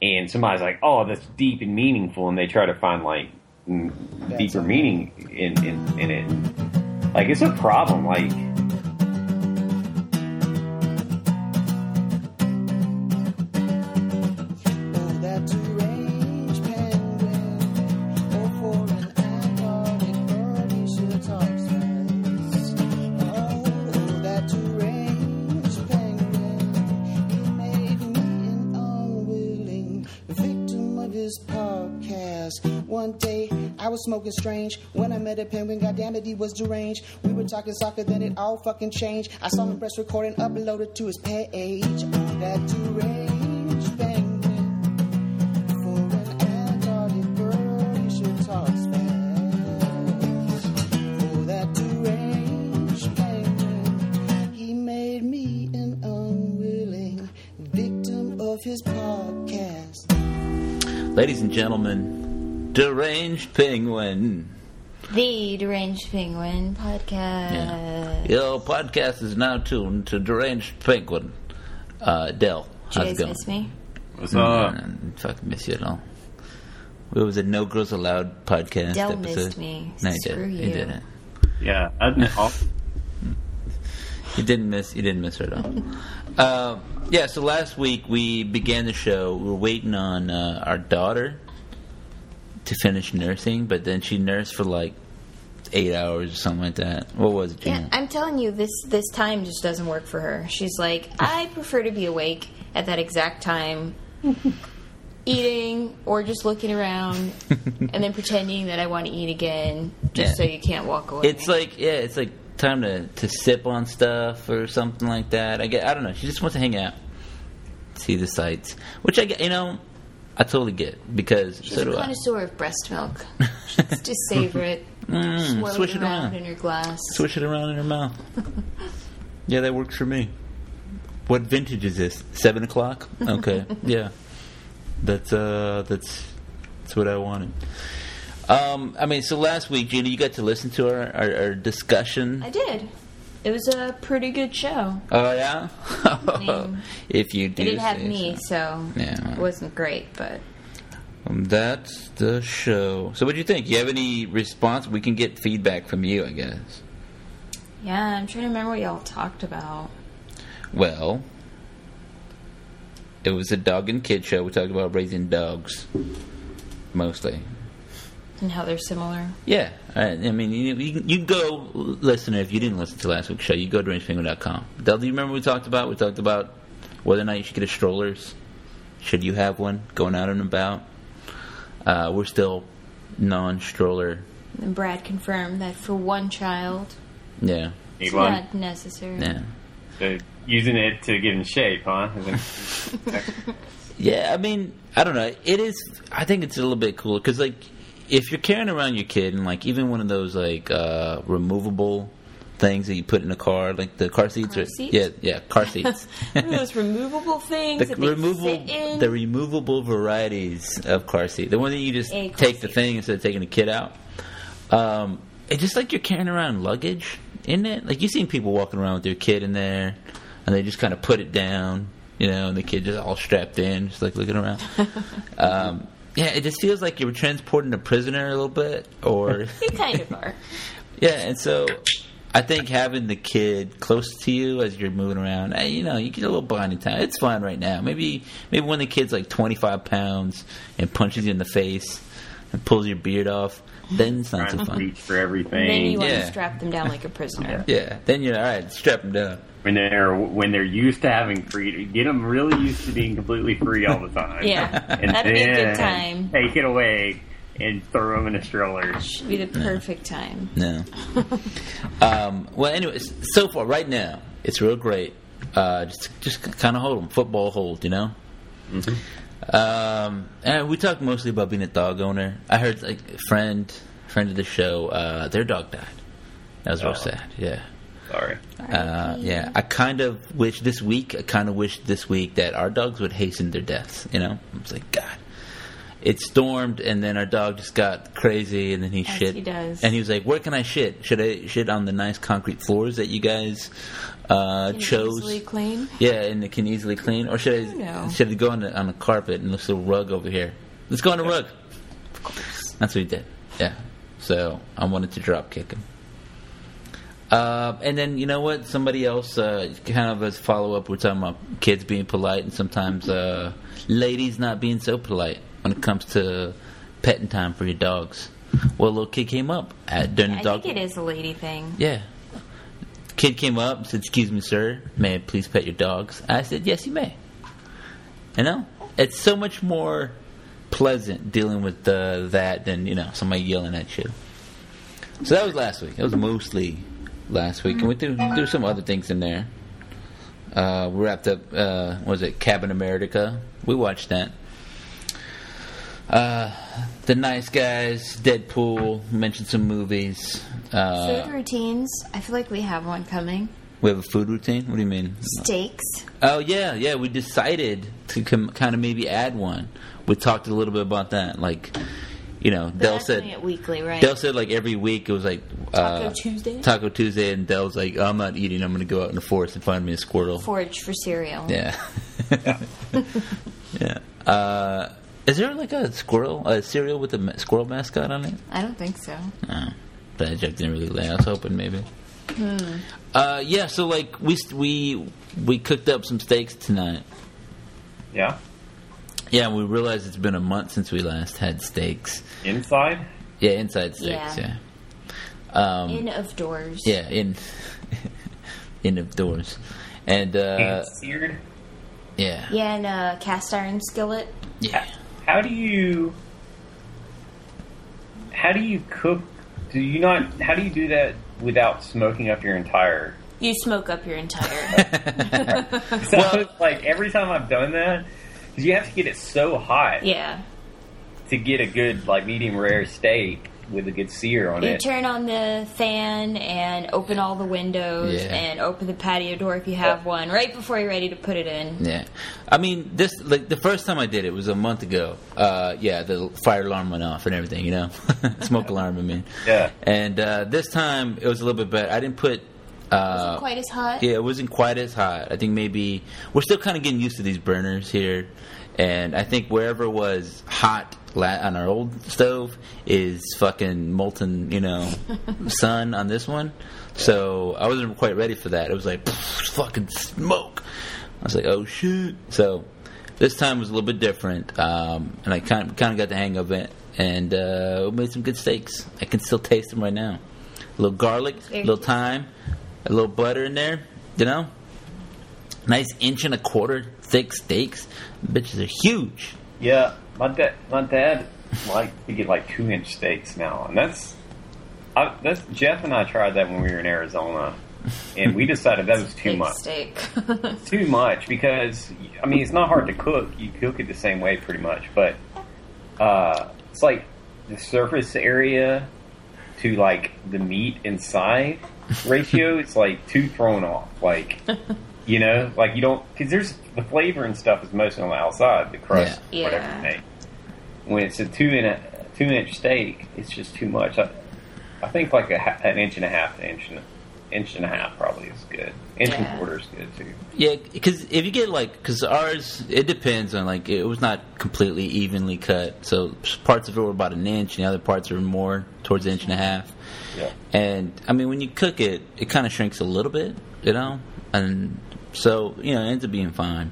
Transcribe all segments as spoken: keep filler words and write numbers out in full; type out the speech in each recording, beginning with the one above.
and somebody's like, "Oh, that's deep and meaningful," and they try to find like m- deeper meaning in, in in it. Like, it's a problem. Like. Smoking strange. When I met a penguin, goddamn it, he was deranged. We were talking soccer, then it all fucking changed. I saw him press record and uploaded to his page. Oh, that deranged penguin. For an Antarctic bird, he sure talks fast. Oh, that deranged penguin. He made me an unwilling victim of his podcast. Ladies and gentlemen, Deranged Penguin. The Deranged Penguin podcast. Yeah. Your podcast is now tuned to Deranged Penguin. Uh, Del, how's it going? Did you guys miss me? What's up? Mm, fucking miss you at all. It was a No Girls Allowed podcast Del episode. missed me. No, he Screw didn't. you. He didn't. Yeah, I, You didn't miss. You didn't miss her at all. uh, yeah. So last week we began the show. We were waiting on uh, our daughter to finish nursing, but then she nursed for like eight hours or something like that. What was it, Gina? Yeah, I'm telling you, this this time just doesn't work for her. She's like, I prefer to be awake at that exact time, eating or just looking around, and then pretending that I want to eat again, just Yeah. so you can't walk away. It's like, yeah, it's like time to, to sip on stuff or something like that. I get, I don't know. She just wants to hang out, see the sights, which I get, you know, I totally get, because She's so a do I. connoisseur of breast milk. Just, just savor it, Mm, swirl swish it it around around. in your glass. Swish it around in her mouth. Yeah, that works for me. What vintage is this? Seven o'clock? Okay, yeah. That's uh, that's that's what I wanted. Um, I mean, so last week, Gina, you got to listen to our, our, our discussion. I did. It was a pretty good show. Oh yeah. mean, If you do, It didn't have say me, so. so Yeah. it wasn't great, but Um, that's the show. So, what do you think? You have any response? We can get feedback from you, I guess. yeah, I'm trying to remember what y'all talked about. Well, it was a dog and kid show. We talked about raising dogs, mostly. And how they're similar. Yeah, I, I mean, you, you, can- you can go, listener, if you didn't listen to last week's show, you go to deranged penguin dot com. Del, do you remember what we talked about? We talked about whether or not you should get a strollers. Should you have one going out and about? Uh, we're still non-stroller. And Brad confirmed that for one child, Yeah. it's Need one. not necessary. Yeah. So using it to get in shape, huh? Yeah, I mean, I don't know. It is, I think it's a little bit cool, because, like, if you're carrying around your kid, and, like, even one of those, like, uh, removable things that you put in a car, like the car seats. Car are, seats? Yeah, yeah, car seats. Those removable things the that they removable, sit in. the removable varieties of car seat. The one that you just A car take the seat. thing instead of taking the kid out. Um, it's just like you're carrying around luggage, isn't it? Like, you've seen people walking around with their kid in there, and they just kind of put it down, you know, and the kid just all strapped in, just like looking around. um, yeah, it just feels like you're transporting a prisoner a little bit, or You kind of are. yeah, and so I think having the kid close to you as you're moving around, eh, you know, you get a little behind in time. It's fine right now. Maybe maybe when the kid's like twenty-five pounds and punches you in the face and pulls your beard off, then it's not Trying so to fun. reach for everything. Then you want Yeah. to strap them down like a prisoner. Yeah, then you're all right. Strap them down. when they're when they're used to having freedom, get them really used to being completely free all the time. Yeah, and that'd be a good then time. Take it away and throw them in a stroller. Should be the perfect time. No. um, well, anyways, so far right now it's real great. Uh, just just kind of hold them, football hold, you know. Mm-hmm. Um, and we talked mostly about being a dog owner. I heard like a friend friend of the show, uh, their dog died. That was real Oh. sad. Yeah. Sorry. Uh, yeah, I kind of wish this week. I kind of wish this week that our dogs would hasten their deaths. You know, it's like God. it stormed, and then our dog just got crazy, and then he As shit. he does. And he was like, "Where can I shit? Should I shit on the nice concrete floors that you guys uh, Can chose? easily clean. Yeah, and it can easily clean, or should I don't know. should I go on the on the carpet and this little rug over here? Let's go on the rug." Of course. That's what he did. Yeah. So I wanted to drop kick him. Uh, and then, you know what? Somebody else, uh, kind of as follow up, we're talking about kids being polite and sometimes uh, ladies not being so polite when it comes to petting time for your dogs. Well, a little kid came up at, during I the dog. think it is a lady thing. Yeah. Kid came up and said, "Excuse me, sir, may I please pet your dogs?" I said, "Yes, you may." You know? It's so much more pleasant dealing with uh, that than, you know, somebody yelling at you. So that was last week. It was mostly last week. And we threw, threw some other things in there. Uh, we wrapped up, uh, what was it, Cabin America. We watched that. Uh, The Nice Guys, Deadpool, mentioned some movies. Uh, Food routines. I feel like we have one coming. we have a food routine? What do you mean? Steaks. Oh, yeah, yeah. We decided to com- kind of maybe add one. We talked a little bit about that. Like, you know, But Del that's said... doing it weekly, right? Dell said like every week it was like uh, Taco Tuesday? Taco Tuesday, and Dell's like, "I'm not eating. I'm going to go out in the forest and find me a squirrel." Forage for cereal. Yeah, yeah. Uh, is there like a squirrel, a cereal with a ma- squirrel mascot on it? I don't think so. No, that joke didn't really lay. I was hoping maybe. Hmm. Uh, yeah. So like we we we cooked up some steaks tonight. Yeah. Yeah, we realized it's been a month since we last had steaks. Inside? Yeah, inside steaks. Yeah. Yeah. Um, In of doors. Yeah, in in of doors, and uh, And seared? yeah, Yeah, and a cast iron skillet. yeah. How do you... How do you cook... Do you not... How do you do that without smoking up your entire... You smoke up your entire. So it's like, every time I've done that, because you have to get it so hot Yeah. to get a good, like, medium rare steak with a good sear on You it. turn on the fan and open all the windows Yeah. and open the patio door if you have one right before you're ready to put it in. Yeah, I mean, this like the first time I did it was a month ago. Uh, yeah, the fire alarm went off and everything, you know, smoke alarm. I mean, Yeah. And uh, this time it was a little bit better. I didn't put. Uh, Wasn't quite as hot. Yeah, it wasn't quite as hot. I think maybe we're still kind of getting used to these burners here, and I think wherever was hot la- on our old stove is fucking molten, you know, sun on this one. So I wasn't quite ready for that. It was like fucking smoke. I was like, oh shit. So this time was a little bit different, um, and I kind of, kind of got the hang of it, and uh, we made some good steaks. I can still taste them right now. A little garlic, a little thyme, a little butter in there, you know. Nice inch and a quarter thick steaks. The bitches are huge. Yeah, my dad, my dad likes to get like two inch steaks now, and that's, I, that's Jeff and I tried that when we were in Arizona, and we decided that was too Big much. steak. Too much because I mean it's not hard to cook. You cook it the same way pretty much, but uh, it's like the surface area to like the meat inside ratio. It's like too thrown off. Like. You know, like you don't, because there's the flavor and stuff is mostly on the outside, the crust, Yeah. whatever Yeah. you make. When it's a two in a two inch steak, it's just too much. I, I think like a, ha- an inch and a half, an inch and a, inch and a half probably is good. Inch Yeah. and quarter is good too. Yeah, because if you get like, because ours, it depends on like, it was not completely evenly cut. So parts of it were about an inch, and the other parts are more towards an inch and a half. Yeah. And I mean, when you cook it, it kind of shrinks a little bit, you know, and so you know, it ends up being fine.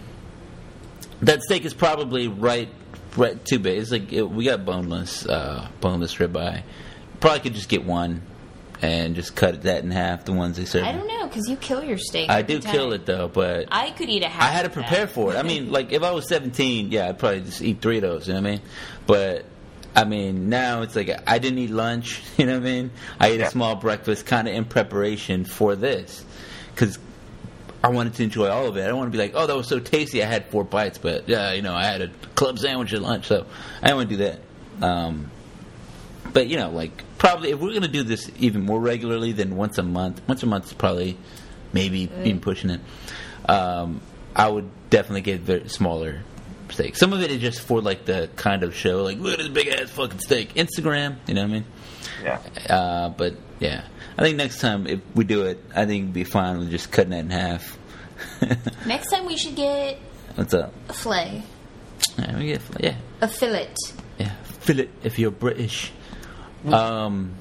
That steak is probably right, right too big. It's like it, we got boneless, uh, boneless ribeye. Probably could just get one and just cut that in half. The ones they serve. I don't know, because you kill your steak. I every do time. kill it though, but I could eat a half. I had to of prepare that. for it. I mean, like if I was seventeen, yeah, I'd probably just eat three of those. You know what I mean? But I mean, now it's like I didn't eat lunch. You know what I mean? I ate Yeah. a small breakfast, kind of in preparation for this, because I wanted to enjoy all of it. I don't want to be like, oh, that was so tasty. I had four bites, but yeah, you know, I had a club sandwich at lunch, so I didn't want to do that. Um, but you know, like probably if we're gonna do this even more regularly than once a month, once a month is probably maybe Mm. even pushing it. Um, I would definitely get very smaller steak. Some of it is just for like the kind of show, like look at this big ass fucking steak. Instagram, you know what I mean? Yeah. Uh, but yeah, I think next time if we do it, I think it'd be fine with just cutting it in half. Next time we should get What's up? a fillet. Yeah, we get yeah, A fillet. yeah, fillet if you're British. Um.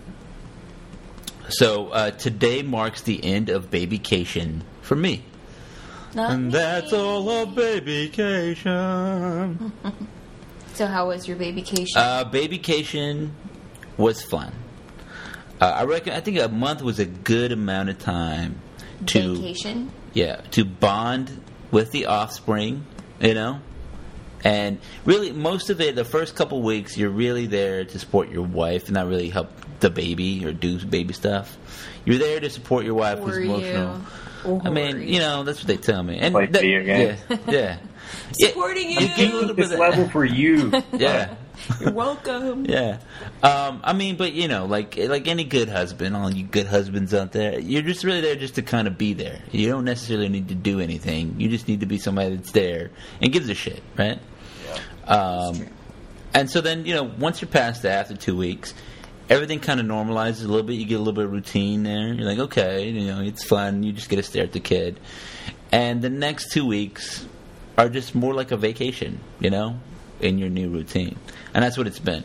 So uh, today marks the end of babycation for me. Not And me. that's all of babycation. So how was your babycation? Uh, babycation was fun. Uh, I reckon. I think a month was a good amount of time to Vacation? yeah to bond with the offspring. You know, and really most of it, the first couple weeks, you're really there to support your wife and not really help the baby or do baby stuff. You're there to support your wife who's Were emotional. you? I mean, you know, that's what they tell me. And Play that- video games. Yeah, yeah. Yeah, Supporting you you. get a little bit This of- level for you. Yeah. You're welcome. Yeah, um, I mean, but you know, like like any good husband, all you good husbands out there, you're just really there just to kind of be there. You don't necessarily need to do anything. You just need to be somebody that's there and gives a shit, right? Yeah. Um, and so then, you know, once you're past that, after two weeks, everything kind of normalizes a little bit. You get a little bit of routine there. You're like, okay, you know, it's fun. You just get to stare at the kid, and the next two weeks are just more like a vacation, you know, in your new routine. And that's what it's been.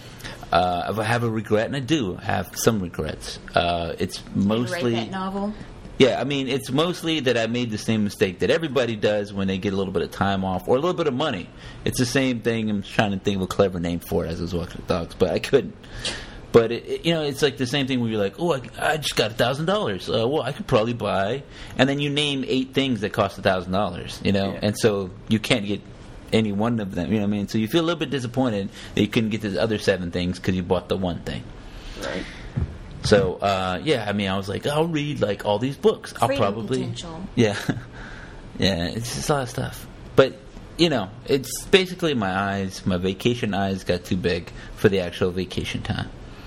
Uh, if I have a regret, and I do have some regrets, uh, it's Did you mostly... write that novel? Yeah, I mean, it's mostly that I made the same mistake that everybody does when they get a little bit of time off or a little bit of money. It's the same thing. I'm trying to think of a clever name for it as I was walking the dogs, but I couldn't. But, it, it, you know, it's like the same thing where you're like, oh, I, I just got one thousand dollars. Uh, well, I could probably buy... And then you name eight things that cost one thousand dollars, you know? Yeah. And so you can't get any one of them, you know what I mean? So you feel a little bit disappointed that you couldn't get the other seven things because you bought the one thing. Right. So, uh, yeah, I mean, I was like, I'll read, like, all these books. I'll Freedom probably... potential. Yeah. Yeah, it's just a lot of stuff. But, you know, it's basically my eyes, my vacation eyes got too big for the actual vacation time.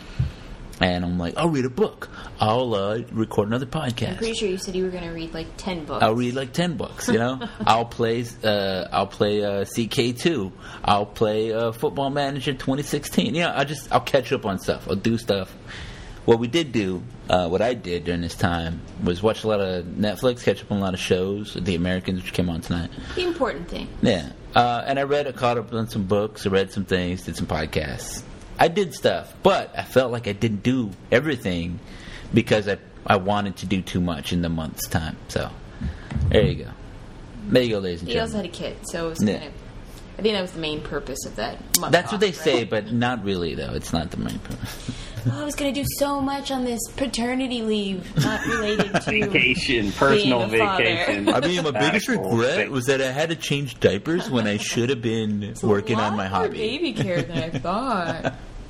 And I'm like, I'll read a book. I'll uh, record another podcast. I'm pretty sure you said you were going to read like ten books. I'll read like ten books, you know. I'll play. Uh, I'll play uh, C K two. I'll play uh, Football Manager twenty sixteen. You know, I just I'll catch up on stuff. I'll do stuff. What we did do, uh, what I did during this time, was watch a lot of Netflix, catch up on a lot of shows. The Americans, which came on tonight. The important thing. Yeah, uh, and I read, I caught up on some books. I read some things, did some podcasts. I did stuff, but I felt like I didn't do everything because I I wanted to do too much in the month's time. So there you go. There you go, ladies and He also gentlemen. had a kid, so it was Yeah. kind of... I think that was the main purpose of that month That's off, what they right? say, but not really, though. It's not the main purpose. Oh, I was going to do so much on this paternity leave, not related to... Vacation, personal Being a father. vacation. I mean, my biggest Actual regret thing. was that I had to change diapers when I should have been working on my A lot more hobby. baby care than I thought.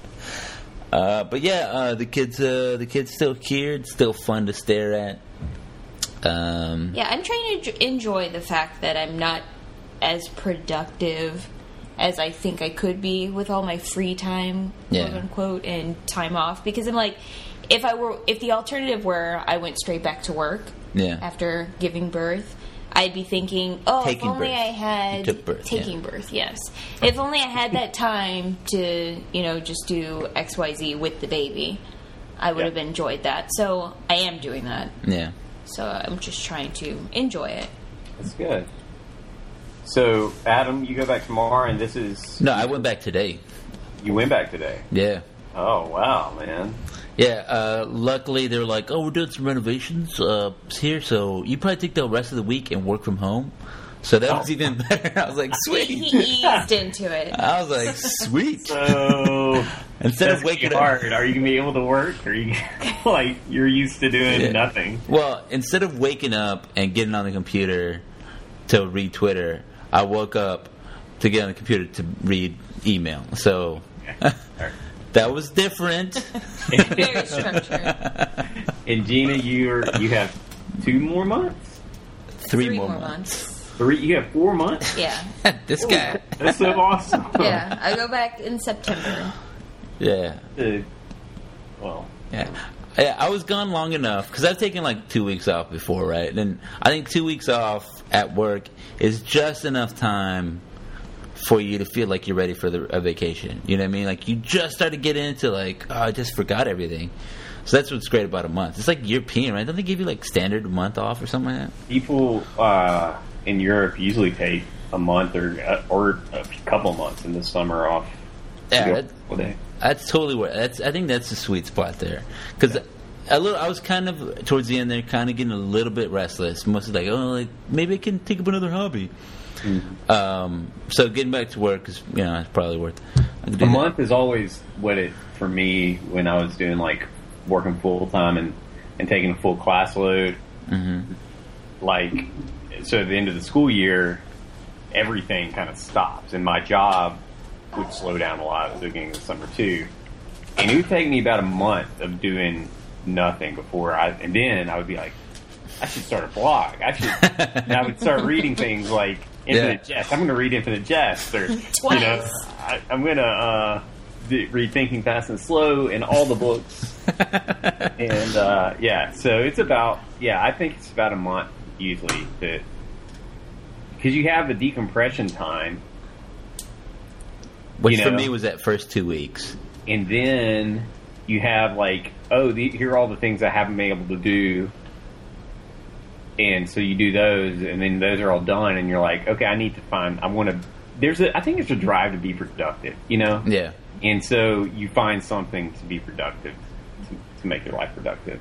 Uh, but yeah, uh, the kids, uh, the kids still here. It's still fun to stare at. Um, Yeah, I'm trying to j- enjoy the fact that I'm not as productive as I think I could be with all my free time, Yeah. quote unquote, and time off. Because I'm like, if I were, if the alternative were I went straight back to work Yeah. after giving birth, I'd be thinking, oh, Taking if only birth. I had You took birth, taking yeah. birth, yes. If only I had that time to, you know, just do X, Y, Z with the baby, I would Yeah. have enjoyed that. So I am doing that. yeah. So I'm just trying to enjoy it. That's good. So, Adam, you go back tomorrow, and this is... No, I went back today. You went back today. Yeah. Oh, wow, man. Yeah, uh, luckily they were like, oh, we're doing some renovations uh, here, so you probably take the rest of the week and work from home. So that was Oh. even better. I was like, He, sweet. he eased into it. I was like, sweet. So, Instead that's of waking gonna be up, hard. Are you going to be able to work? Or are you, like, you're used to doing Yeah. nothing? well, instead of waking up and getting on the computer to read Twitter, I woke up to get on the computer to read email. So All right. that was different. Very structured. And Gina, you're you have two more months. Three, Three more, more months. Three. You have four months. Yeah. This guy. That's so awesome. Yeah. I go back in September. Yeah. Uh, well, Yeah. Yeah, I was gone long enough because I've taken like two weeks off before, right? And I think two weeks off at work is just enough time for you to feel like you're ready for the, a vacation. You know what I mean? Like, you just start to get into, like, oh, I just forgot everything. So that's what's great about a month. It's like European, right? Don't they give you, like, standard month off or something like that? People uh, in Europe usually take a month or or a couple months in the summer off. Yeah, that, that's totally what. That's I think that's the sweet spot there. Because a little, I was kind of towards the end there, kind of getting a little bit restless. Mostly like, oh, like maybe I can take up another hobby. Mm-hmm. Um, so getting back to work is, you know, it's probably worth. A month is always what it for me when I was doing like working full time and and taking a full class load. Mm-hmm. Like, so at the end of the school year, everything kind of stops, and my job would slow down a lot at the beginning of the summer too. And it would take me about a month of doing nothing before I, and then I would be like, I should start a blog. I should, and I would start reading things like Infinite Yeah. Jest. I'm going to read Infinite Jest, or Twice. you know, I, I'm going to uh, d- read Thinking Fast and Slow and all the books. And uh, yeah, so it's about yeah, I think it's about a month usually that because you have the decompression time, Which you for know, me was that first two weeks. and then you have like, oh, the, here are all the things I haven't been able to do, and so you do those, and then those are all done, and you're like, okay, I need to find, I want to. There's a, I think there's a drive to be productive, you know, Yeah. and so you find something to be productive, to, to make your life productive.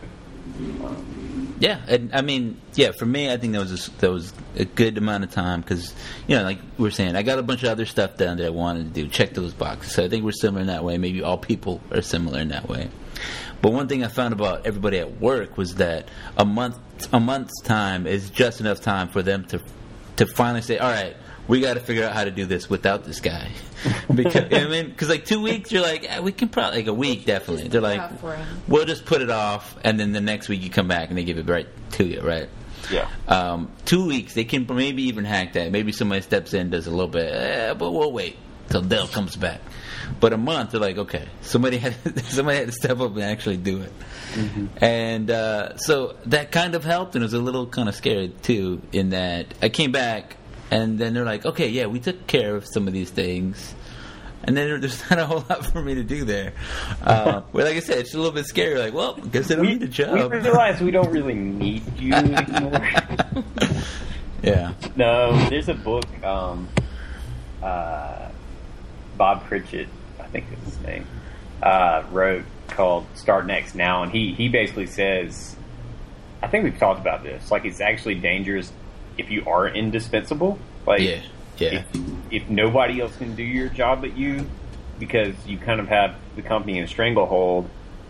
Um, Yeah, and I mean, yeah, for me, I think that was a, that was a good amount of time because, you know, like we were saying, I got a bunch of other stuff done that I wanted to do. Check those boxes. So I think we're similar in that way. Maybe all people are similar in that way. But one thing I found about everybody at work was that a month, a month's time is just enough time for them to, to finally say, all right, we got to figure out how to do this without this guy. Because, you know what I mean? Because like two weeks, you're like, eh, we can probably, like a week, definitely. They're like, Tough for him. we'll just put it off, and then the next week you come back and they give it right to you, right? yeah. Um, two weeks, they can maybe even hack that. Maybe somebody steps in, does a little bit, eh, but we'll wait till Dell comes back. But a month, they're like, okay, somebody had somebody had to step up and actually do it. Mm-hmm. And uh, so that kind of helped, and it was a little kind of scary too, in that I came back, and then they're like, okay, yeah, we took care of some of these things. And then there's not a whole lot for me to do there. Uh, well, like I said, it's a little bit scary. Like, well, I guess I don't we, need a job. we realize we don't really need you anymore. Yeah. No, there's a book, um, uh, Bob Pritchett, I think is his name, uh, wrote called Start Next Now, and he, he basically says, I think we've talked about this, like it's actually dangerous if you are indispensable. Like, Yeah. Yeah. If, if nobody else can do your job but you, because you kind of have the company in a stranglehold,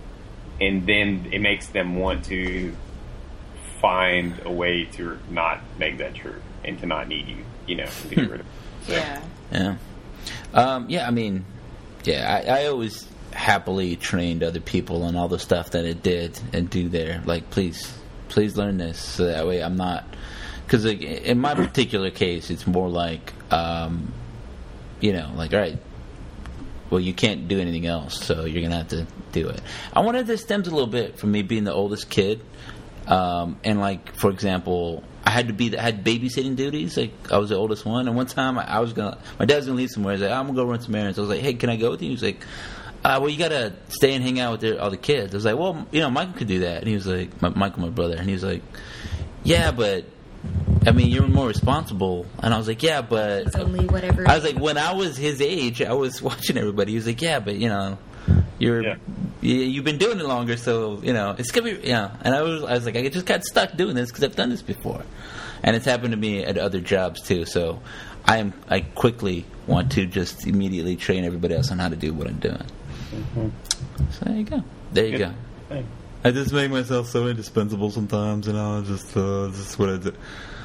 and then it makes them want to find a way to not make that true and to not need you, you know, to get rid of it. So, Yeah. Yeah. Um, yeah, I mean, yeah, I, I always happily trained other people on all the stuff that it did and do there. Like, please, please learn this so that way I'm not... Because like, in my particular case, it's more like, um, you know, like, all right, well, you can't do anything else, so you're going to have to do it. I wanted this stems a little bit from me being the oldest kid. Um, and, like, for example, I had to be, the, I had babysitting duties. Like, I was the oldest one. And one time, I, I was going to, my dad was going to leave somewhere. He's like, I'm going to go run some errands. I was like, hey, can I go with you? He was like, uh, well, you got to stay and hang out with the, all the kids. I was like, well, you know, Michael could do that. And he was like, my, Michael, my brother. And he was like, yeah, but... I mean, you're more responsible. And I was like, yeah, but... It's only whatever. I was like, when I was his age, I was watching everybody. He was like, yeah, but, you know, you're... Yeah. You, you've been doing it longer, so, you know, it's going to be... Yeah. And I was, I was like, I just got stuck doing this because I've done this before. And it's happened to me at other jobs, too. So I am I quickly want to just immediately train everybody else on how to do what I'm doing. Mm-hmm. So there you go. There you Good go. thing. I just make myself so indispensable sometimes, you know, just, uh, just what I do.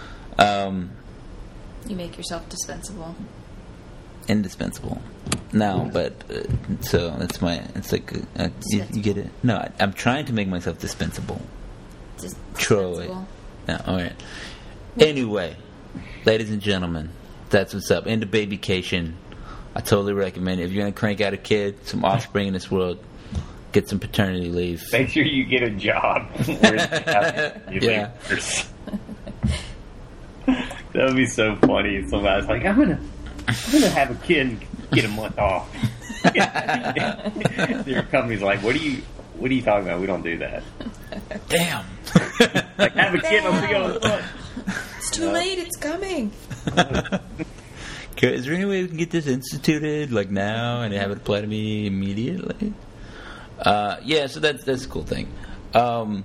Um, You make yourself dispensable. indispensable. No, but, uh, so, that's my, it's like, uh, you, you get it? No, I, I'm trying to make myself dispensable. Dis- Troy. dispensable. No, alright. Anyway, ladies and gentlemen, that's what's up. Into babycation. I totally recommend it. If you're going to crank out a kid, some offspring in this world, get some paternity leave. Make sure you get a job. where you Yeah. That would be so funny if somebody's like, I'm gonna I'm gonna have a kid and get a month off. Your company's like, what are you, what are you talking about? We don't do that. Damn. Like, have a kid, I'm gonna go a month. It's too late. It's coming. Is there any way we can get this instituted like now and have it apply to me immediately? Uh, yeah, so that's that's a cool thing. Um,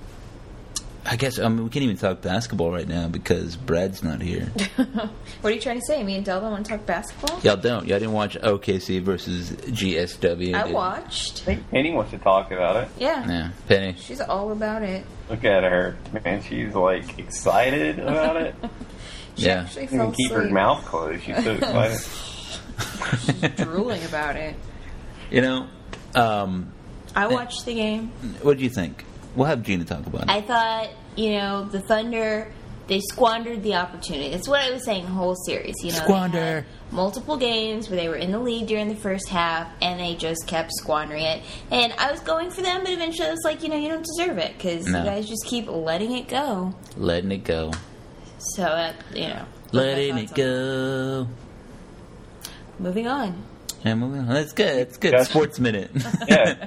I guess I mean we can't even talk basketball right now because Brad's not here. What are you trying to say? Me and Delta want to talk basketball? Y'all don't. Y'all didn't watch O K C versus G S W. I did. watched. I think Penny wants to talk about it. Yeah. Yeah, Penny. She's all about it. Look at her, man. She's like excited about it. She Yeah. actually She fell can keep her asleep. mouth closed. She's so excited. She's drooling about it. You know, um, I watched the game. what do you think? We'll have Gina talk about it. I thought, you know, the Thunder, they squandered the opportunity. That's what I was saying the whole series. You know, they Squander. had multiple games where they were in the lead during the first half, and they just kept squandering it. And I was going for them, but eventually I was like, you know, you don't deserve it because No. you guys just keep letting it go. Letting it go. So, uh, you know. Letting my it thoughts on go. it. Moving on. Yeah, moving on. That's good. That's good. Yes. Sports Minute. Yeah.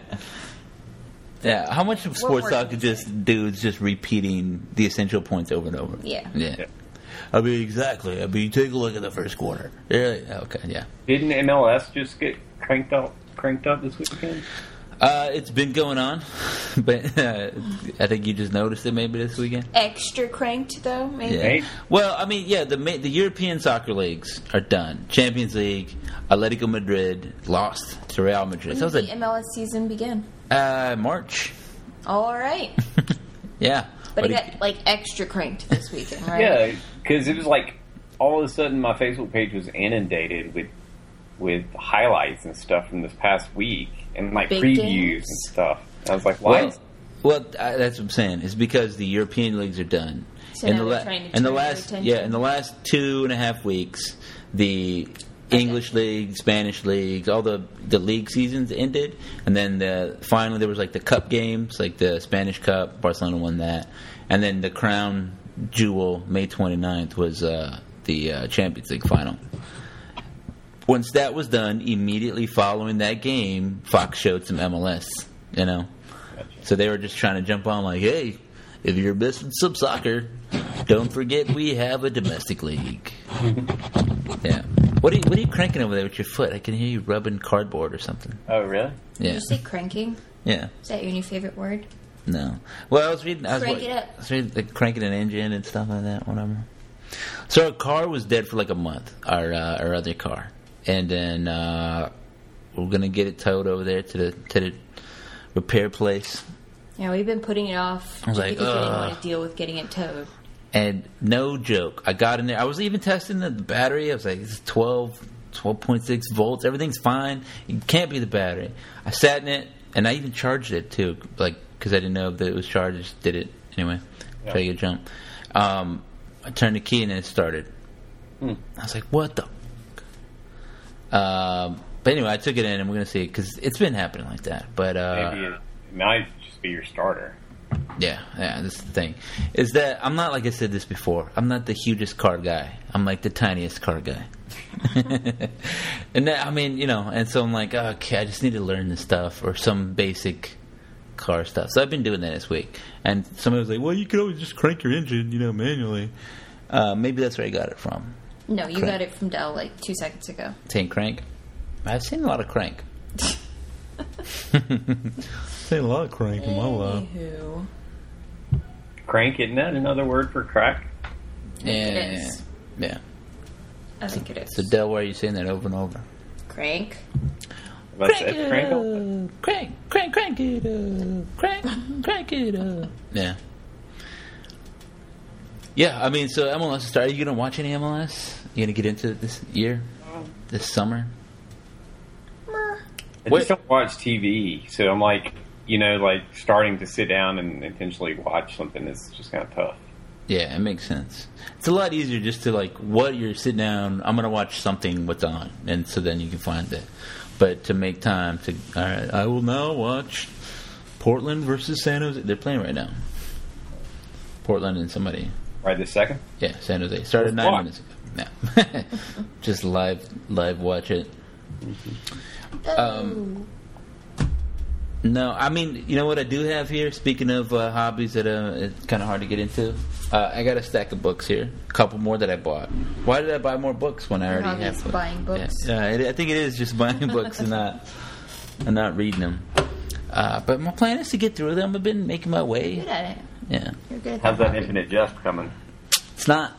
Yeah, how much of sports working talk is just dudes just repeating the essential points over and over? Yeah. Yeah. Yeah. I mean, exactly. I mean, take a look at the first quarter. Yeah. Okay. Yeah. Didn't M L S just get cranked up, cranked up this weekend? Uh, it's been going on, but uh, I think you just noticed it maybe this weekend. Extra cranked, though, maybe? Yeah. Right? Well, I mean, yeah, the ma- the European soccer leagues are done. Champions League, Atletico Madrid lost to Real Madrid. When So did that the was M L S season begin? a, uh, March. All right. Yeah. But it it- got, like, extra cranked this weekend, right? Yeah, because it was like all of a sudden my Facebook page was inundated with with highlights and stuff from this past week and like Big previews games? and stuff. I was like, why? Well, well, I, that's what I'm saying. It's because the European leagues are done. So in now the they're trying to in turn the your last attention? yeah, in the last two and a half weeks, the English league, Spanish leagues, all the the league seasons ended, and then the finally there was like the cup games, like the Spanish Cup. Barcelona won that, and then the crown jewel May twenty-ninth was uh, the uh, Champions League final. Once that was done, immediately following that game, Fox showed some M L S, you know. So they were just trying to jump on like, hey, if you're missing some soccer, don't forget we have a domestic league. Yeah. What are, you, what are you cranking over there with your foot? I can hear you rubbing cardboard or something. Oh, really? Did Yeah. you say cranking? Yeah. Is that your new favorite word? No. Well, I was reading. I was, Crank wa- it up. I was reading, like, cranking an engine and stuff like that, whatever. So our car was dead for like a month, our uh, our other car. And then uh, we're going to get it towed over there to the to the repair place. Yeah, we've been putting it off I was like, because we didn't ugh. want to deal with getting it towed. And no joke, I got in there. I was even testing the battery. I was like, it's twelve, twelve point six volts. Everything's fine. It can't be the battery. I sat in it, and I even charged it, too, like because I didn't know that it was charged. I just did it anyway. Yeah. Try to get a jump. Um, I turned the key, and then it started. Hmm. I was like, what the... Um, but anyway, I took it in, and we're going to see it, because it's been happening like that. But uh, Maybe it might just be your starter. Yeah, yeah, this is the thing. Is that I'm not, like I said this before, I'm not the hugest car guy. I'm like the tiniest car guy. And that, I mean, you know, and so I'm like, oh, okay, I just need to learn this stuff or some basic car stuff. So I've been doing that this week. And somebody was like, well, you could always just crank your engine, you know, manually. Uh, maybe that's where I got it from. No, you Crank. got it from Dell like two seconds ago. Saying crank? I've seen a lot of crank. Seen a lot of crank in my life. Anywho. Crank, isn't that another word for crack? I think it Yeah, is. yeah. I think it is. So, Del, why are you saying that over and over? Crank. That's Crank it, it crank up. Crank, crank, crank it up. Crank, crank it up. Yeah. Yeah, I mean, so M L S started. Are you going to watch any M L S? You going to get into it this year? This summer? I Wait. just don't watch T V, so I'm like, you know, like starting to sit down and intentionally watch something is just kind of tough. Yeah, it makes sense. It's a lot easier just to, like, what you're sitting down, I'm going to watch something, what's on, and so then you can find it. But to make time to, all right, I will now watch Portland versus San Jose. They're playing right now. Portland and somebody. Right this second? Yeah, San Jose. Started Let's nine watch. minutes ago. No. Just live live watch it. Um, no, I mean, you know what I do have here? Speaking of uh, hobbies that uh, it's kind of hard to get into, uh, I got a stack of books here. A couple more that I bought. Why did I buy more books when I Your already hobby's have buying books. Yeah, yeah, I think it is just buying books and not and not reading them. Uh, but my plan is to get through them. I've been making my way. Good at it. Yeah. You're good at How's that hobby. Infinite Jest coming? It's not.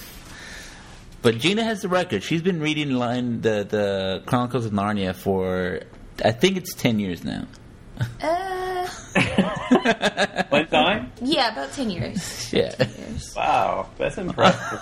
But Gina has the record. She's been reading line the the Chronicles of Narnia for I think it's ten years now. Uh, One time? yeah, about ten years. Yeah. Years. Wow, that's impressive.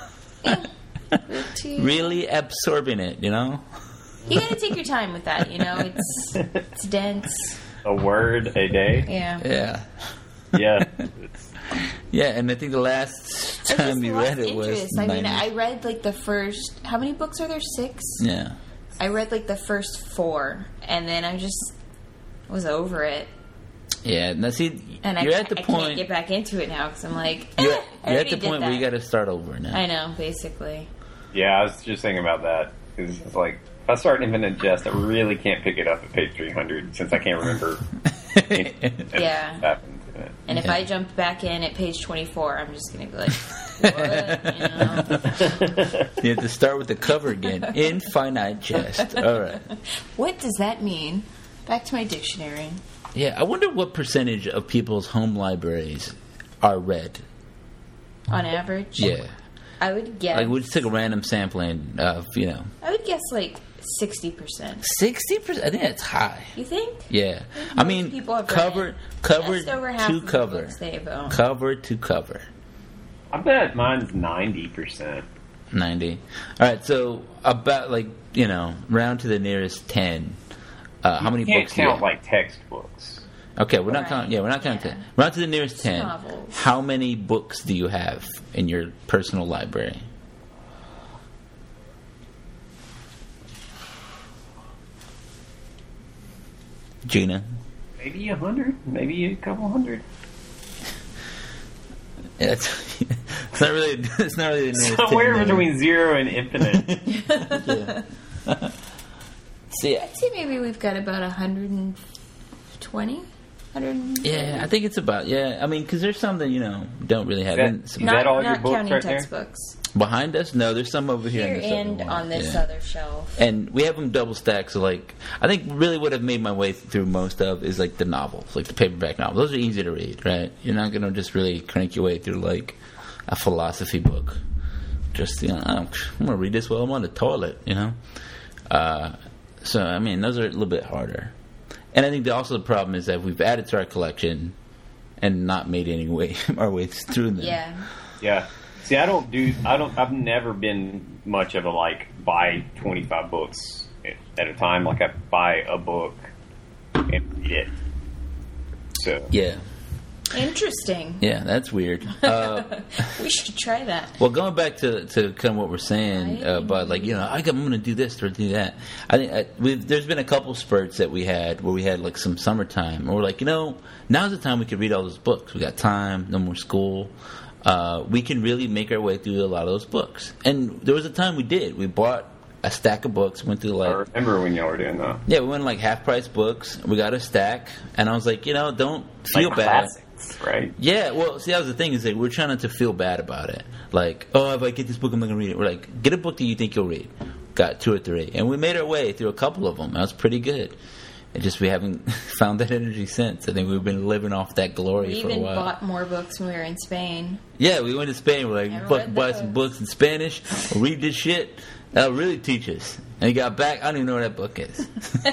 Two- Really absorbing it, you know? You gotta take your time with that, you know? It's it's dense. A word a day? Yeah. Yeah. Yeah. It's, Yeah, and I think the last I time just you lost read it was interest. I mean, ninety I read like the first. How many books are there? Six. Yeah. I read like the first four, and then I just was over it. Yeah, now see, And you're I, at the I point can't get back into it now because I'm like, eh, you're, I you're at already the did point where you that. got to start over now. I know, basically. yeah, I was just thinking about that. Because it's like, if I start Infinite Jest, I really can't pick it up at page three hundred since I can't remember anything that Yeah. happened to it. And if Yeah. I jump back in at page twenty-four, I'm just going to be like, what? You know? You have to start with the cover again. Infinite Jest. All right. What does that mean? Back to my dictionary. Yeah, I wonder what percentage of people's home libraries are read. On average? Yeah. I would guess. Like, we just took a random sampling of, you know, I would guess like sixty percent. sixty percent. I think that's high. You think? Yeah. I Most mean, people have read cover, it. cover Just over half to of the cover. books they've owned. Cover to cover. I bet mine's ninety percent. ninety. All right, so about, like, you know, round to the nearest ten. Uh, how many You can't books do you count have? like textbooks. Okay, we're not Right. counting. Yeah, we're not counting Yeah. ten. Round to the nearest ten. Novels. How many books do you have in your personal library? Gina? Maybe a hundred, maybe a couple hundred. Yeah, It's, it's not really. It's not really the nearest Somewhere ten, between zero and infinite. Yeah. See, I'd say maybe we've got about one hundred twenty. one hundred yeah, I think it's about. Yeah, I mean, because there's some that you know don't really have. That- in- Is Not, that all not your books counting right there? textbooks. behind us? No, there's some over here. Here in this other and one. on this Yeah. other shelf. And we have them double stacked, so like I think really what I've made my way through most of is like the novels, like the paperback novels. Those are easy to read, right? You're not gonna just really crank your way through like a philosophy book. Just you know, I'm gonna read this while I'm on the toilet, you know. Uh, so I mean, those are a little bit harder. And I think the, also the problem is that we've added to our collection and not made any way our way through them. Yeah. Yeah. See, I don't do. I don't. I've never been much of a like buy twenty five books at a time. Like I buy a book and read it. So Yeah. Interesting. Yeah, that's weird. Uh, We should try that. Well, going back to, to kind of what we're saying uh, about like you know I, I'm going to do this or do that. I think I, we've, there's been a couple spurts that we had where we had like some summertime, or we're like you know now's the time we could read all those books. We got time, no more school. Uh, we can really make our way through a lot of those books. And there was a time we did. We bought a stack of books, went through I like remember when y'all were doing that. yeah, we went like half price books. We got a stack, and I was like you know don't feel Like bad. classics, right? Yeah, well, see, that was the thing is that we're trying not to feel bad about it. Like, oh, if I get this book, I'm not going to read it. We're like, get a book that you think you'll read. Got two or three. And we made our way through a couple of them. That was pretty good. It just we haven't found that energy since. I think we've been living off that glory We for a even while. bought more books when we were in Spain. Yeah, we went to Spain. We're like, Never fucking read buy those. some books in Spanish. Read this shit. That'll really teach us. And he got back. I don't even know where that book is.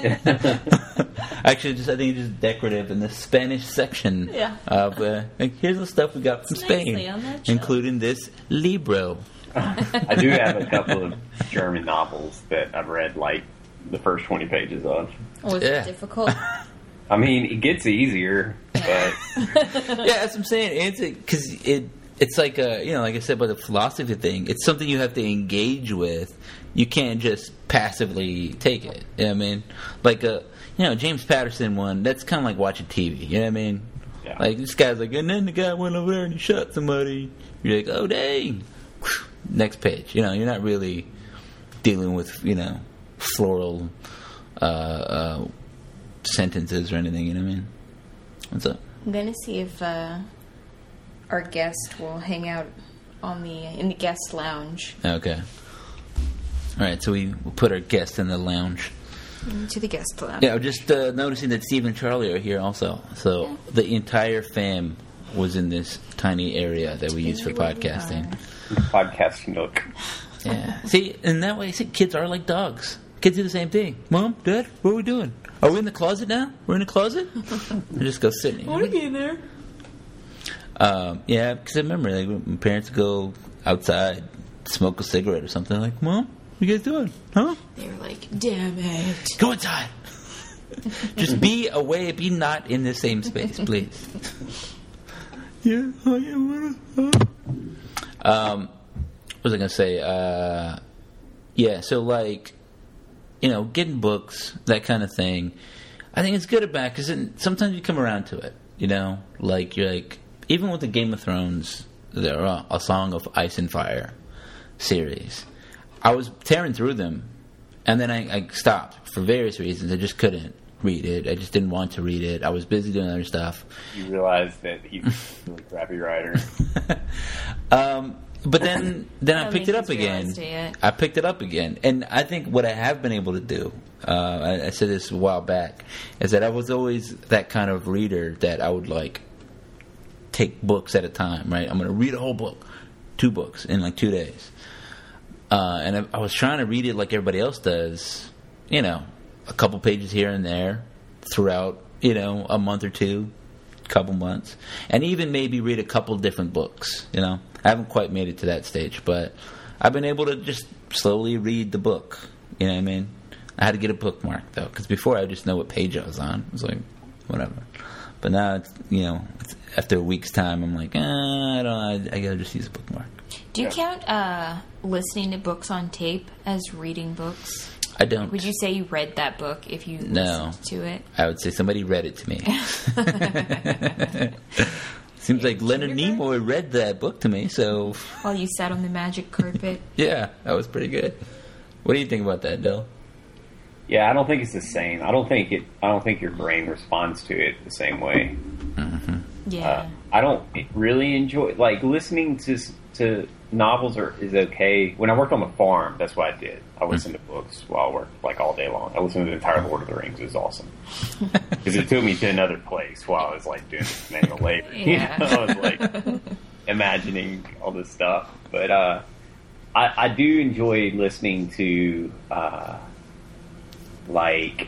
Actually, just I think it's just decorative in the Spanish section. Yeah. Of uh, like, here's the stuff we got from It's Spain, nicely on that shelf. including this libro. I do have a couple of German novels that I've read like the first twenty pages of. Was Yeah. it difficult? I mean, it gets easier, but Yeah, that's what I'm saying. It's because it it's like a you know, like I said about the philosophy thing. It's something you have to engage with. You can't just passively take it. You know what I mean? Like a you know James Patterson one. That's kind of like watching T V. You know what I mean? Yeah. Like this guy's like, and then the guy went over there and he shot somebody. You're like, oh dang. next page. You know, you're not really dealing with, you know, floral uh, uh, sentences or anything, you know what I mean? What's up? I'm going to see if uh, our guest will hang out on the in the guest lounge. Okay. All right, so we we'll put our guest in the lounge. To the guest lounge. Yeah, I'm just uh, noticing that Steve and Charlie are here also. So yeah. The entire fam was in this tiny area that we use for podcasting. Podcast nook. Yeah. See, in that way, see, kids are like dogs. Kids do the same thing. Mom, Dad, what are we doing? Are we in the closet now? We're in the closet? I just go sit in. I want to be in there. Um, yeah, because I remember like, my parents would go outside, smoke a cigarette or something. Like, Mom, what you guys doing? Huh? They were like, damn it. Go inside. Just be away. Be not in the same space, please. Yeah, I am. Um, what was I going to say? Uh, yeah, so like, you know, getting books, that kind of thing. I think it's good or bad because sometimes you come around to it, you know? Like, you're like, even with the Game of Thrones, there are a Song of Ice and Fire series. I was tearing through them, and then I, I stopped for various reasons. I just couldn't read it. I just didn't want to read it. I was busy doing other stuff. You realize that he's a really crappy writer. um, but then, then I, I picked it up again. It I picked it up again, and I think what I have been able to do, uh, I, I said this a while back, is that I was always that kind of reader that I would like take books at a time. Right, I'm going to read a whole book, two books in like two days, uh, and I, I was trying to read it like everybody else does. You know, a couple pages here and there throughout. You know, a month or two. Couple months, and even maybe read a couple different books. You know, I haven't quite made it to that stage, but I've been able to just slowly read the book. You know what I mean? I had to get a bookmark though, because before I just know what page I was on. It was like whatever. But now it's, you know, it's after a week's time, I'm like, eh, I don't. I, I gotta just use a bookmark. Do you Yeah. count uh, listening to books on tape as reading books? I don't. Would you say you read that book if you No. listened to it? I would say somebody read it to me. Seems like Leonard Nimoy read that book to me, so While you sat on the magic carpet? yeah, that was pretty good. What do you think about that, Del? Yeah, I don't think it's the same. I don't think it. I don't think your brain responds to it the same way. Yeah. Uh, I don't really enjoy like listening to to novels. Are is okay. When I worked on the farm, that's what I did. I listened to books while I worked, like all day long. I listened to the entire Lord of the Rings. It was awesome because it took me to another place while I was like doing manual labor. You Yeah. know, I was like imagining all this stuff. But uh, I, I do enjoy listening to uh, like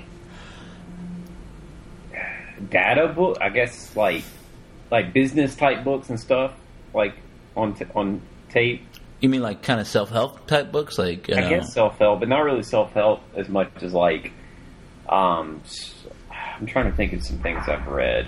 data book. I guess like like business type books and stuff, like on t- on tape. You mean like kind of self-help type books? Like you I know, guess self-help, but not really self-help as much as like, um, s- I'm trying to think of some things I've read.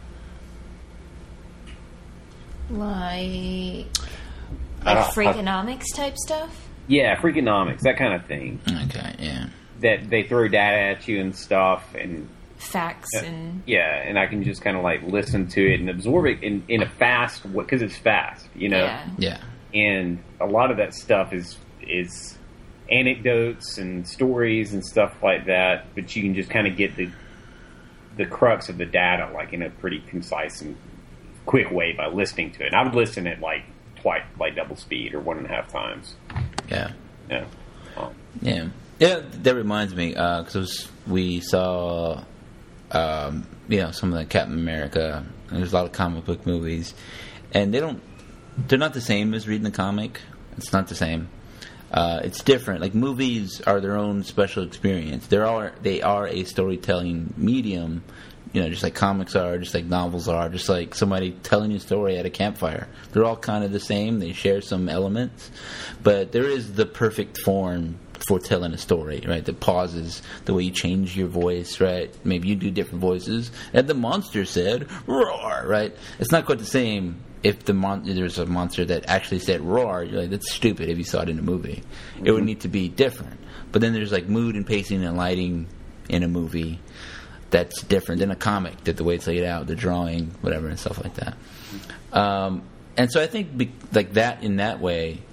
Like, I like don't- Freakonomics type stuff? Yeah, Freakonomics, that kind of thing. Okay, yeah. That they throw data at you and stuff, and Facts and... yeah, and I can just kind of like listen to it and absorb it in, in a fast way, because it's fast, you know? Yeah. Yeah. And a lot of that stuff is is anecdotes and stories and stuff like that, but you can just kind of get the the crux of the data like in a pretty concise and quick way by listening to it. And I would listen at like twice, like double speed or one and a half times. Yeah. Yeah. Um, Yeah. Yeah, that reminds me, because we saw, um, you know, some of the Captain America, and there's a lot of comic book movies, and they don't, they're not the same as reading the comic. It's not the same. Uh, it's different. Like, movies are their own special experience. They are, they are a storytelling medium, you know, just like comics are, just like novels are, just like somebody telling you a story at a campfire. They're all kind of the same. They share some elements, but there is the perfect form for telling a story, right? The pauses, the way you change your voice, right? Maybe you do different voices. And the monster said, roar, right? It's not quite the same if the mon- there's a monster that actually said roar. You're like, that's stupid if you saw it in a movie. Mm-hmm. It would need to be different. But then there's like mood and pacing and lighting in a movie that's different than a comic, that the way it's laid out, the drawing, whatever, and stuff like that. Um, and so I think be- like that in that way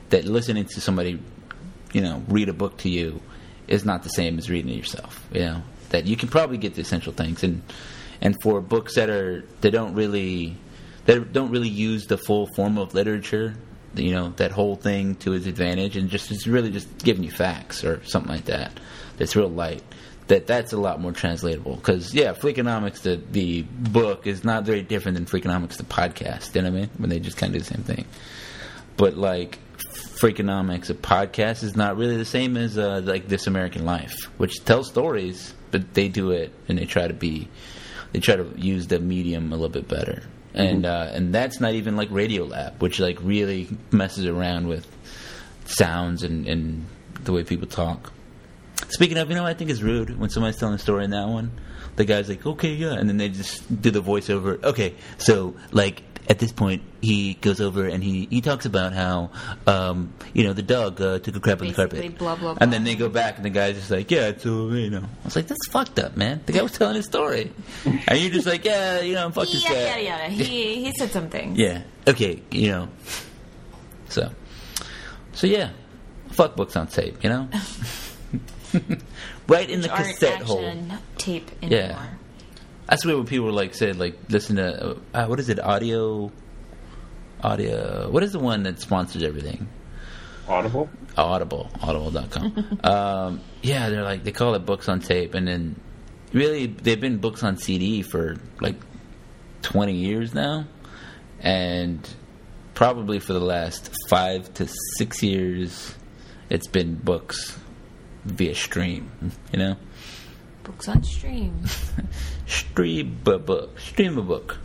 that listening to somebody, you know, read a book to you is not the same as reading it yourself. You know, that you can probably get the essential things, and and for books that are that don't really that don't really use the full form of literature, you know, that whole thing to its advantage, and just it's really just giving you facts or something like that. That's real light. That that's a lot more translatable, because yeah, Freakonomics the the book is not very different than Freakonomics the podcast. You know what I mean? When they just kind of do the same thing. But like Freakonomics a podcast is not really the same as uh, like This American Life, which tells stories, but they do it and they try to be they try to use the medium a little bit better. Mm-hmm. And uh, and that's not even like Radiolab, which like really messes around with sounds and, and the way people talk. Speaking of, you know what I think is rude when somebody's telling a story in that one? The guy's like, okay, yeah, and then they just do the voiceover. Okay, so, like, at this point, he goes over and he, he talks about how, um, you know, the dog uh, took a crap on the Basically, carpet. blah, blah, blah. And then they go back and the guy's just like, yeah, so, you know. I was like, that's fucked up, man. The guy was telling his story. And you're just like, yeah, you know, fuck this guy. Yada, yada, yada. He, he said something. Yeah, okay, you know. So, so yeah, fuck books on tape, you know? Right in the Aren't cassette hole. action tape anymore. Yeah, that's weird when people like said like listen to uh, what is it audio, audio. What is the one that sponsors everything? Audible. Audible, audible dot com. um, yeah, they're like they call it books on tape, and then really they've been books on C D for like twenty years now, and probably for the last five to six years, it's been books via stream, you know? Books on stream. Stream a book. Stream a book.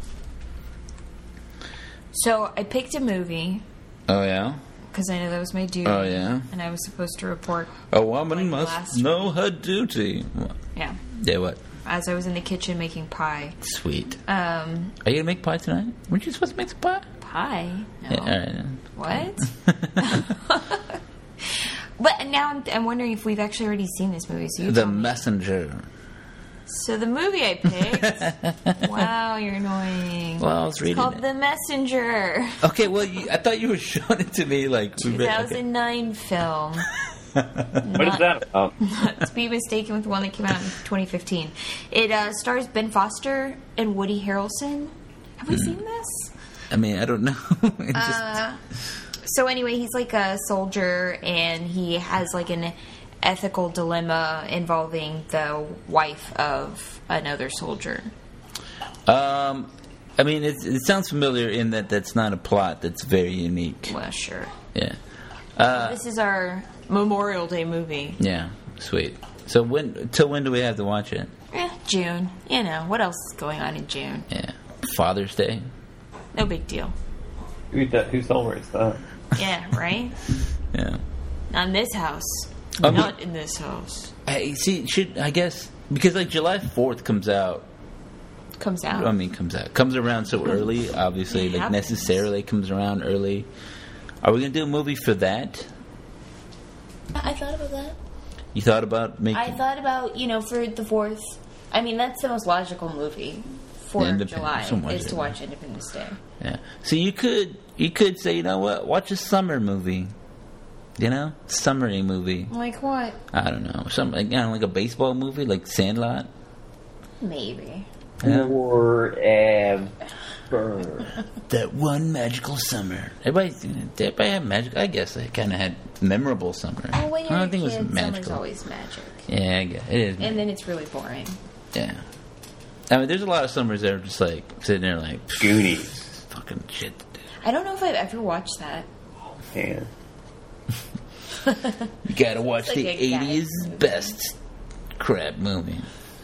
So I picked a movie Oh, yeah? because I know that was my duty. Oh, yeah? And I was supposed to report. A woman Like must last know her duty. Yeah. Yeah, what? As I was in the kitchen making pie. Sweet. Um, Are you going to make pie tonight? Weren't you supposed to make some pie? pie? No. Yeah, all right. What? But now I'm, I'm wondering if we've actually already seen this movie. So you The tell me. Messenger. So the movie I picked. Wow, you're annoying. Well, I was It's reading called it. The Messenger. Okay, well, you, I thought you were showing it to me like... two thousand nine film. What is that about? Not to be mistaken with the one that came out in twenty fifteen. It uh, stars Ben Foster and Woody Harrelson. Have we seen this? I mean, I don't know. It's just... Uh, so anyway, he's like a soldier, and he has like an ethical dilemma involving the wife of another soldier. Um, I mean, it, it sounds familiar in that that's not a plot that's very unique. Well, sure. Yeah. Uh, This is our Memorial Day movie. yeah, sweet. So when till when do we have to watch it? Eh, June. You know, what else is going on in June? Yeah, Father's Day. No big deal. Who, do- who celebrates that? Yeah, right? Yeah. Not in this house. Um, Not in this house. I see. Should I guess because like July fourth comes out. Comes out. I mean, comes out comes around so early. Obviously, It like happens. necessarily comes around early. Are we gonna do a movie for that? I thought about that. You thought about making? I thought about, you know, for the fourth. I mean, that's the most logical movie for Independence- July so much is to of it. watch Independence Day. Yeah. So you could you could say, you know what? Watch a summer movie. You know, summery movie. Like what? I don't know, some like, you know, like a baseball movie, like Sandlot. Maybe. Yeah. Forever. That one magical summer. Everybody, everybody had magic. I guess they kind of had memorable summer. Oh, when you're I a don't think kid, it was summer's magical. always magic. Yeah, I guess it is. And then it's really boring. Yeah. I mean, there's a lot of summers that are just like sitting there, like Goonies. fucking shit. I don't know if I've ever watched that. Man. You gotta watch like the a gag eighties movie. best crap movie.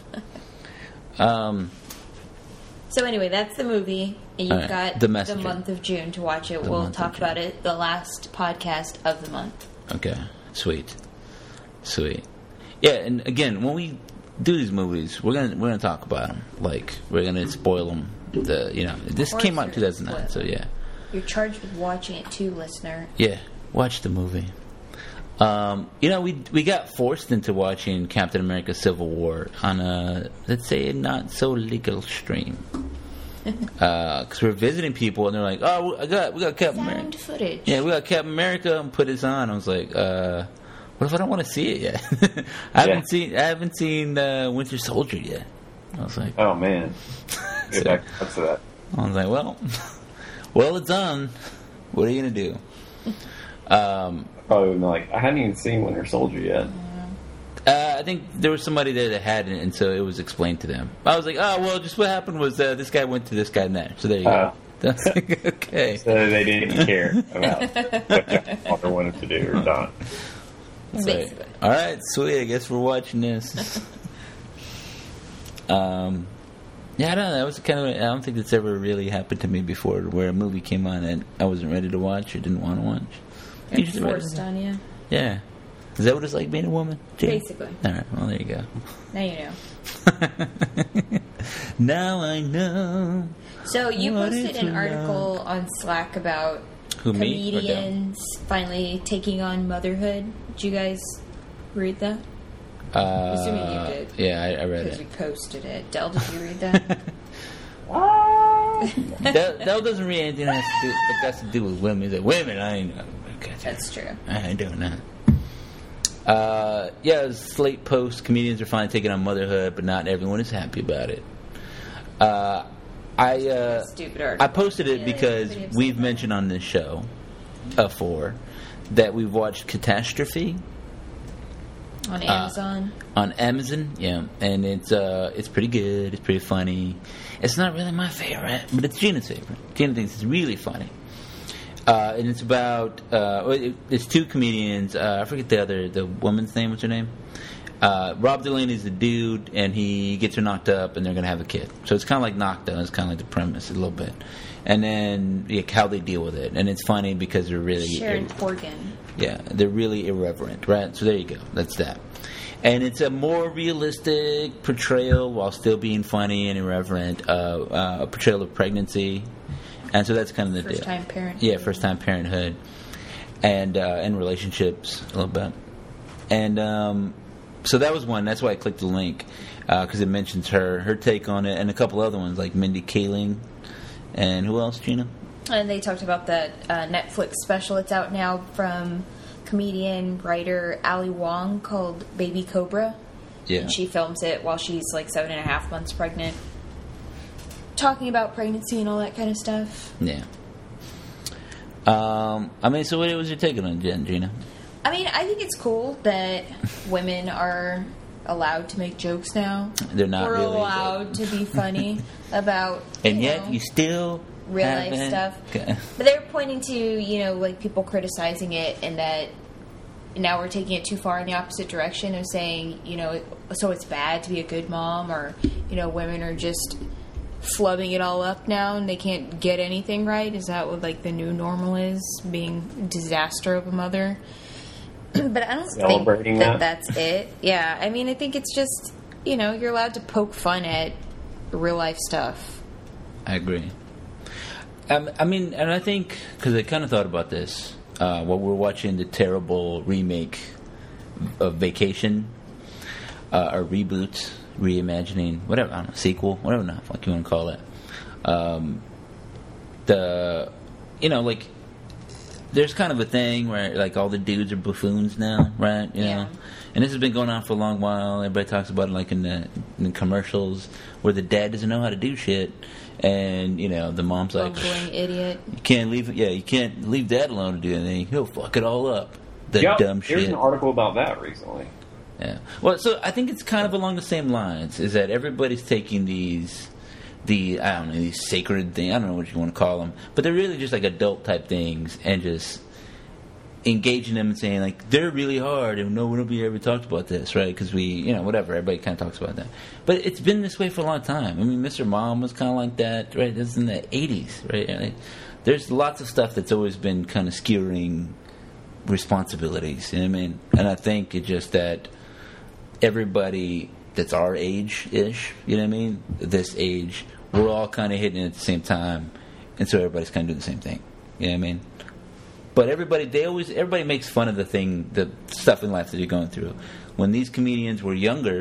Um. So anyway, that's the movie. And you've All right, got The the, Messenger. month of June to watch it. The we'll month of talk June. about it the last podcast of the month. Okay. Sweet. Sweet. Yeah, and again, when we do these movies, we're gonna we're gonna talk about them. Like we're gonna spoil them. The you know this course came out in you're two thousand gonna nine, so spoil yeah, You're charged with watching it too, listener. yeah. Watch the movie. Um, you know, we we got forced into watching Captain America: Civil War on a let's say a not so legal stream. Because uh, we're visiting people, and they're like, "Oh, I got we got Captain Sound America. footage. Yeah, we got Captain America, and put this on." I was like, uh, "What if I don't want to see it yet? I haven't Yeah. seen I haven't seen uh, Winter Soldier yet." I was like, Oh man, So- get back up to that. I was like, "Well, well, it's on. What are you gonna do?" Um, Probably would be like, I hadn't even seen Winter Soldier yet. Uh, I think there was somebody there that hadn't, and so it was explained to them. I was like, oh, well, just what happened was uh, this guy went to this guy and that. So there you go. Oh. I was like, okay. So they didn't care about what John Walker wanted to do or not. It's Basically. like, all right, sweet. I guess we're watching this. um, yeah, I don't know. That was kind of. I don't think that's ever really happened to me before, where a movie came on and I wasn't ready to watch or didn't want to watch. It's Usually ready forced to- on you. Yeah. Is that what it's like being a woman? Jane? Basically. All right. Well, there you go. Now you know. Now I know. So you What posted is an love? article on Slack about Who, me or Del? comedians finally taking on motherhood. Did you guys read that? Uh, Assuming you did. Yeah, I, I read Because it. we posted it. Del, did you read that? That, that doesn't read anything that has to do, that has to do with women. He's like, women, I ain't, okay, That's true. I ain't doing that. Uh, yeah, it was Slate Post. Comedians are finally taking on motherhood, but not everyone is happy about it. Uh, I uh, Stupid article. I posted it Yeah, because everybody upset we've about it. mentioned on this show before that we've watched Catastrophe On Amazon. on Amazon. Yeah, and it's uh, it's pretty good. It's pretty funny. It's not really my favorite, but it's Gina's favorite. Gina thinks it's really funny. Uh, and it's about uh, well, it, it's two comedians. Uh, I forget the other the woman's name. What's her name? Uh, Rob Delaney's the dude, and he gets her knocked up, and they're gonna have a kid. So it's kind of like Knocked Up. It's kind of like the premise a little bit, and then yeah, how they deal with it. And it's funny because they're really Sharon Corgan. yeah, they're really irreverent, right? So there you go. That's that. And it's a more realistic portrayal while still being funny and irreverent. Uh, uh, a portrayal of pregnancy, and so that's kind of the First deal. time parenthood. Yeah, first time parenthood, and uh, and relationships a little bit, and um, so that was one. That's why I clicked the link because it mentions her her take on it, and a couple other ones like Mindy Kaling, and who else, Gina? And they talked about that uh, Netflix special. It's out now from comedian, writer Ali Wong called Baby Cobra. Yeah, And she films it while she's like seven and a half months pregnant. Talking about pregnancy and all that kind of stuff. yeah. Um, I mean, so what was your take on it, Jen, Gina? I mean, I think it's cool that women are allowed to make jokes now. They're not We're really, allowed to be funny about, and you yet know, you still real life haven't- stuff. Okay. But they're pointing to, you know, like people criticizing it and that now we're taking it too far in the opposite direction of saying, you know, so it's bad to be a good mom, or, you know, women are just flubbing it all up now and they can't get anything right. Is that what, like, the new normal is? Being disaster of a mother? But I don't Celebrating think that, that? that's it. Yeah, I mean, I think it's just, you know, you're allowed to poke fun at real life stuff. I agree. Um, I mean, and I think because I kind of thought about this uh, while we're watching the terrible remake of Vacation, uh, or reboot, reimagining, whatever, I don't know, sequel, whatever the fuck you want to call it. Um, the, you know, like, there's kind of a thing where like all the dudes are buffoons now, right? You know, Yeah. and this has been going on for a long while. Everybody talks about it like in the, in the commercials where the dad doesn't know how to do shit, and you know the mom's like, Bumbling idiot. you can't leave, yeah, you can't leave dad alone to do anything. He'll fuck it all up. The Yep, dumb There's shit. an article about that recently. Yeah. Well, so I think it's kind of along the same lines. Is that everybody's taking these, the I don't know, these sacred things. I don't know what you want to call them, but they're really just like adult type things, and just engaging them and saying like they're really hard, and no nobody ever talked about this, right? Because we, you know, whatever. Everybody kind of talks about that, but it's been this way for a long time. I mean, Mister Mom was kind of like that, right? This is in the eighties, right? Like, there's lots of stuff that's always been kind of skewering responsibilities. You know what I mean? And I think it's just that everybody that's our age-ish, you know what I mean? This age, we're all kind of hitting it at the same time, and so everybody's kind of doing the same thing. You know what I mean? But everybody, they always, everybody makes fun of the thing, the stuff in life that you're going through. When these comedians were younger,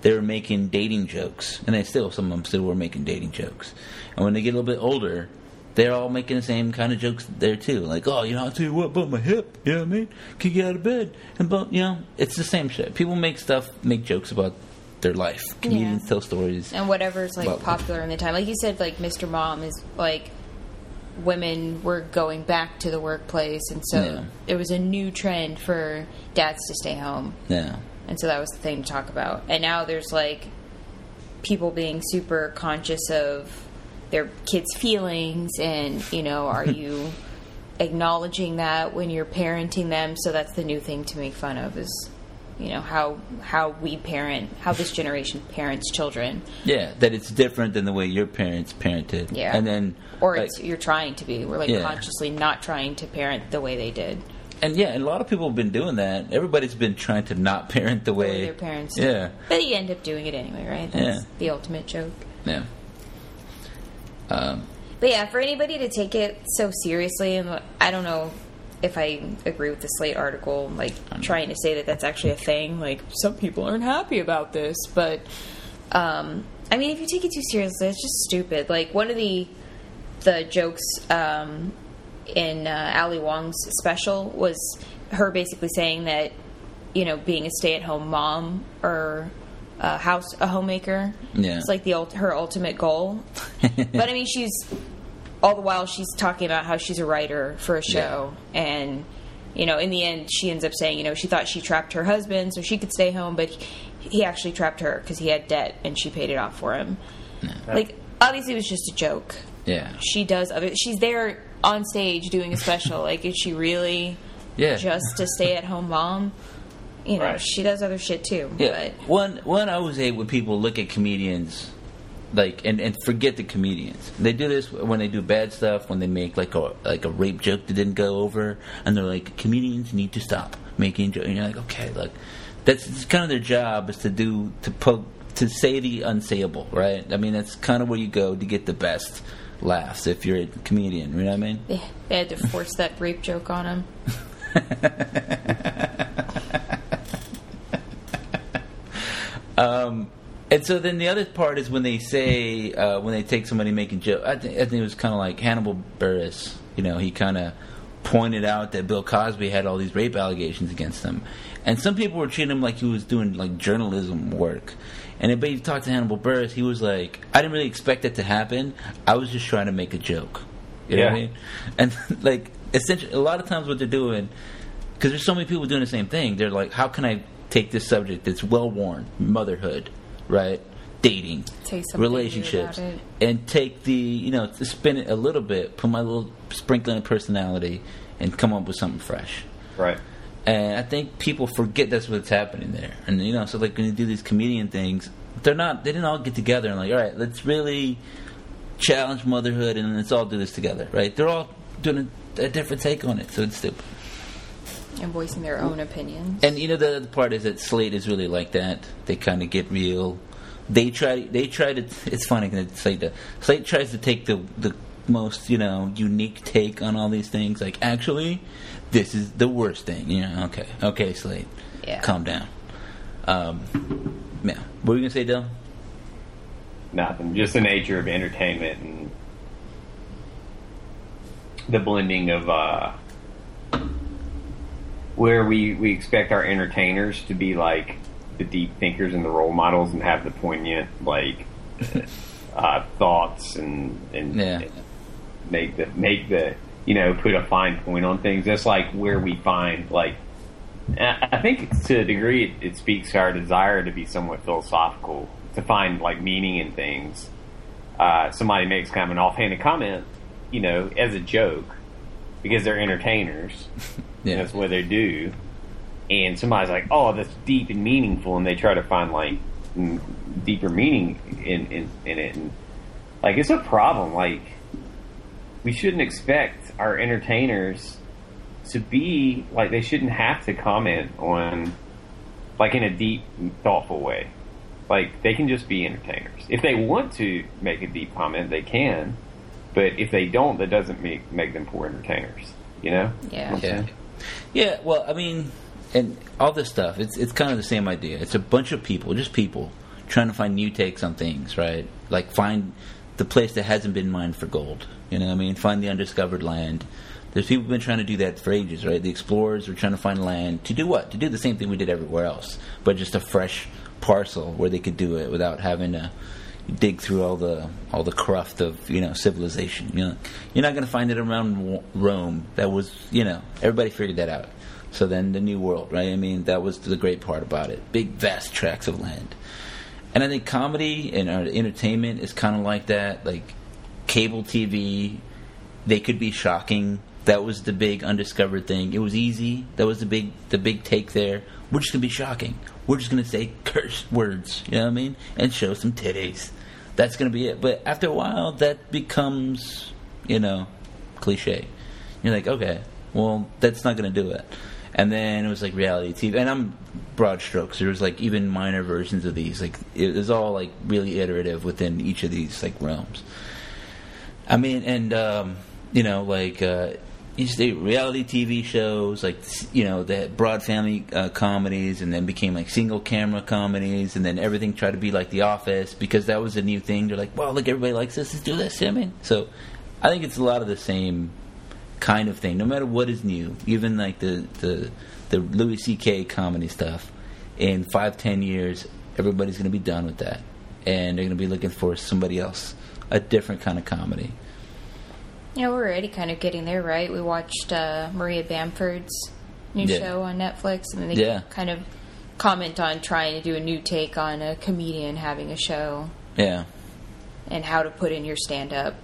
they were making dating jokes, and they still some of them still were making dating jokes. And when they get a little bit older, they're all making the same kind of jokes there too. Like, oh, you know, I'll tell you what about my hip. You know what I mean? Can you get out of bed? And but you know, it's the same shit. People make stuff, make jokes about their life. Comedians Yeah. tell stories. And whatever's like Well- popular in the time. Like you said, like Mister Mom is like women were going back to the workplace, and so Yeah. it was a new trend for dads to stay home. Yeah. And so that was the thing to talk about. And now there's like people being super conscious of their kids' feelings, and you know, are you acknowledging that when you're parenting them? So that's the new thing to make fun of, is you know how how we parent, how this generation parents children. Yeah, that it's different than the way your parents parented. Yeah. And then Or like, it's, you're trying to be. We're like Yeah. consciously not trying to parent the way they did. and yeah, and a lot of people have been doing that. Everybody's been trying to not parent the The way way their parents Yeah. did. But you end up doing it anyway, right? That's Yeah. the ultimate joke. Yeah. Um, But yeah, for anybody to take it so seriously, and I don't know if I agree with the Slate article, like trying to say that that's actually a thing. Like some people aren't happy about this, but um, I mean, if you take it too seriously, it's just stupid. Like one of the the jokes um, in uh, Ali Wong's special was her basically saying that you know being a stay at home mom or a house a homemaker, Yeah. it's like the ult- her ultimate goal. But I mean, she's all the while she's talking about how she's a writer for a show, and you know, in the end, she ends up saying, you know, she thought she trapped her husband so she could stay home, but he, he actually trapped her because he had debt and she paid it off for him. Like, obviously, it was just a joke. yeah. She does other. She's there on stage doing a special. Like, is she really Yeah. just a stay-at-home mom? You know, Right. she does other shit too. Yeah. But One one I always hate when people look at comedians like and, and forget the comedians. They do this when they do bad stuff, when they make like a like a rape joke that didn't go over, and they're like, comedians need to stop making jokes. And you're like, okay, look, that's it's kind of their job is to do to poke to say the unsayable, right? I mean, that's kind of where you go to get the best laughs if you're a comedian. You know what I mean? they, they had to force that rape joke on him. Um, and so then the other part is when they say uh, when they take somebody making joke. I think I think it was kind of like Hannibal Buress. You know, he kind of pointed out that Bill Cosby had all these rape allegations against him, and some people were treating him like he was doing like journalism work. And if you talked to Hannibal Buress, he was like, "I didn't really expect that to happen. I was just trying to make a joke." You know Yeah. what I mean? And like essentially, a lot of times what they're doing, because there's so many people doing the same thing. They're like, "How can I take this subject that's well worn, motherhood, right, dating, Say something new relationships, about it." and take the you know to spin it a little bit, put my little sprinkling of personality, and come up with something fresh." Right. And I think people forget that's what's happening there. And you know, so like when you do these comedian things, they're not they didn't all get together and like, all right, let's really challenge motherhood and let's all do this together, right? They're all doing a, a different take on it, so it's stupid. And voicing their own opinions. And you know the other part is that Slate is really like that. They kind of get real. They try. They try to. It's funny because Slate. does- Slate tries to take the the most you know unique take on all these things. Like actually, this is the worst thing. You know. Okay. Okay, Slate. Yeah. Calm down. Um. Yeah. What were you gonna say, Dylan? Nothing. Just the nature of entertainment and the blending of uh, where we, we expect our entertainers to be like the deep thinkers and the role models and have the poignant like uh, thoughts and and Yeah. make the make the you know put a fine point on things. That's like where we find like I I think to a degree it, it speaks to our desire to be somewhat philosophical, to find like meaning in things. Uh, somebody makes kind of an offhanded comment, you know, as a joke because they're entertainers. Yeah. That's what they do. And somebody's like, "Oh, that's deep and meaningful," and they try to find like m- deeper meaning in, in in it. And like, it's a problem. Like, we shouldn't expect our entertainers to be like they shouldn't have to comment on like in a deep, thoughtful way. Like, they can just be entertainers. If they want to make a deep comment, they can. But if they don't, that doesn't make make them poor entertainers. You know? Yeah. Yeah. Yeah, well, I mean, and all this stuff, it's it's kind of the same idea. It's a bunch of people, just people, trying to find new takes on things, right? Like find the place that hasn't been mined for gold. You know what I mean? Find the undiscovered land. There's people who've been trying to do that for ages, right? The explorers were trying to find land to do what? To do the same thing we did everywhere else, but just a fresh parcel where they could do it without having to dig through all the all the cruft of, you know, civilization. You know, you're not going to find it around Rome. That was, you know, everybody figured that out. So then the New World, right? I mean, that was the great part about it. Big, vast tracts of land. And I think comedy and uh, entertainment is kind of like that. Like cable T V, they could be shocking. That was the big undiscovered thing. It was easy. That was the big the big take there. We're just going to be shocking. We're just going to say curse words, you know what I mean? And show some titties. That's going to be it. But after a while, that becomes, you know, cliche. You're like, okay, well, that's not going to do it. And then it was like reality T V. And I'm broad strokes. There was like even minor versions of these. Like it was all like really iterative within each of these like realms. I mean, and, um, you know, like... Uh, You just did reality T V shows, like, you know, the broad family uh, comedies, and then became like single camera comedies, and then everything tried to be like The Office because that was a new thing. They're like, well, look, everybody likes this, let's do this. I mean, so I think it's a lot of the same kind of thing, no matter what is new. Even like the the, the Louis C K comedy stuff, in five, ten years, everybody's going to be done with that, and they're going to be looking for somebody else, a different kind of comedy. Yeah, we're already kind of getting there, right? We watched uh, Maria Bamford's new yeah. show on Netflix, and then they yeah. kind of comment on trying to do a new take on a comedian having a show. Yeah. And how to put in your stand-up.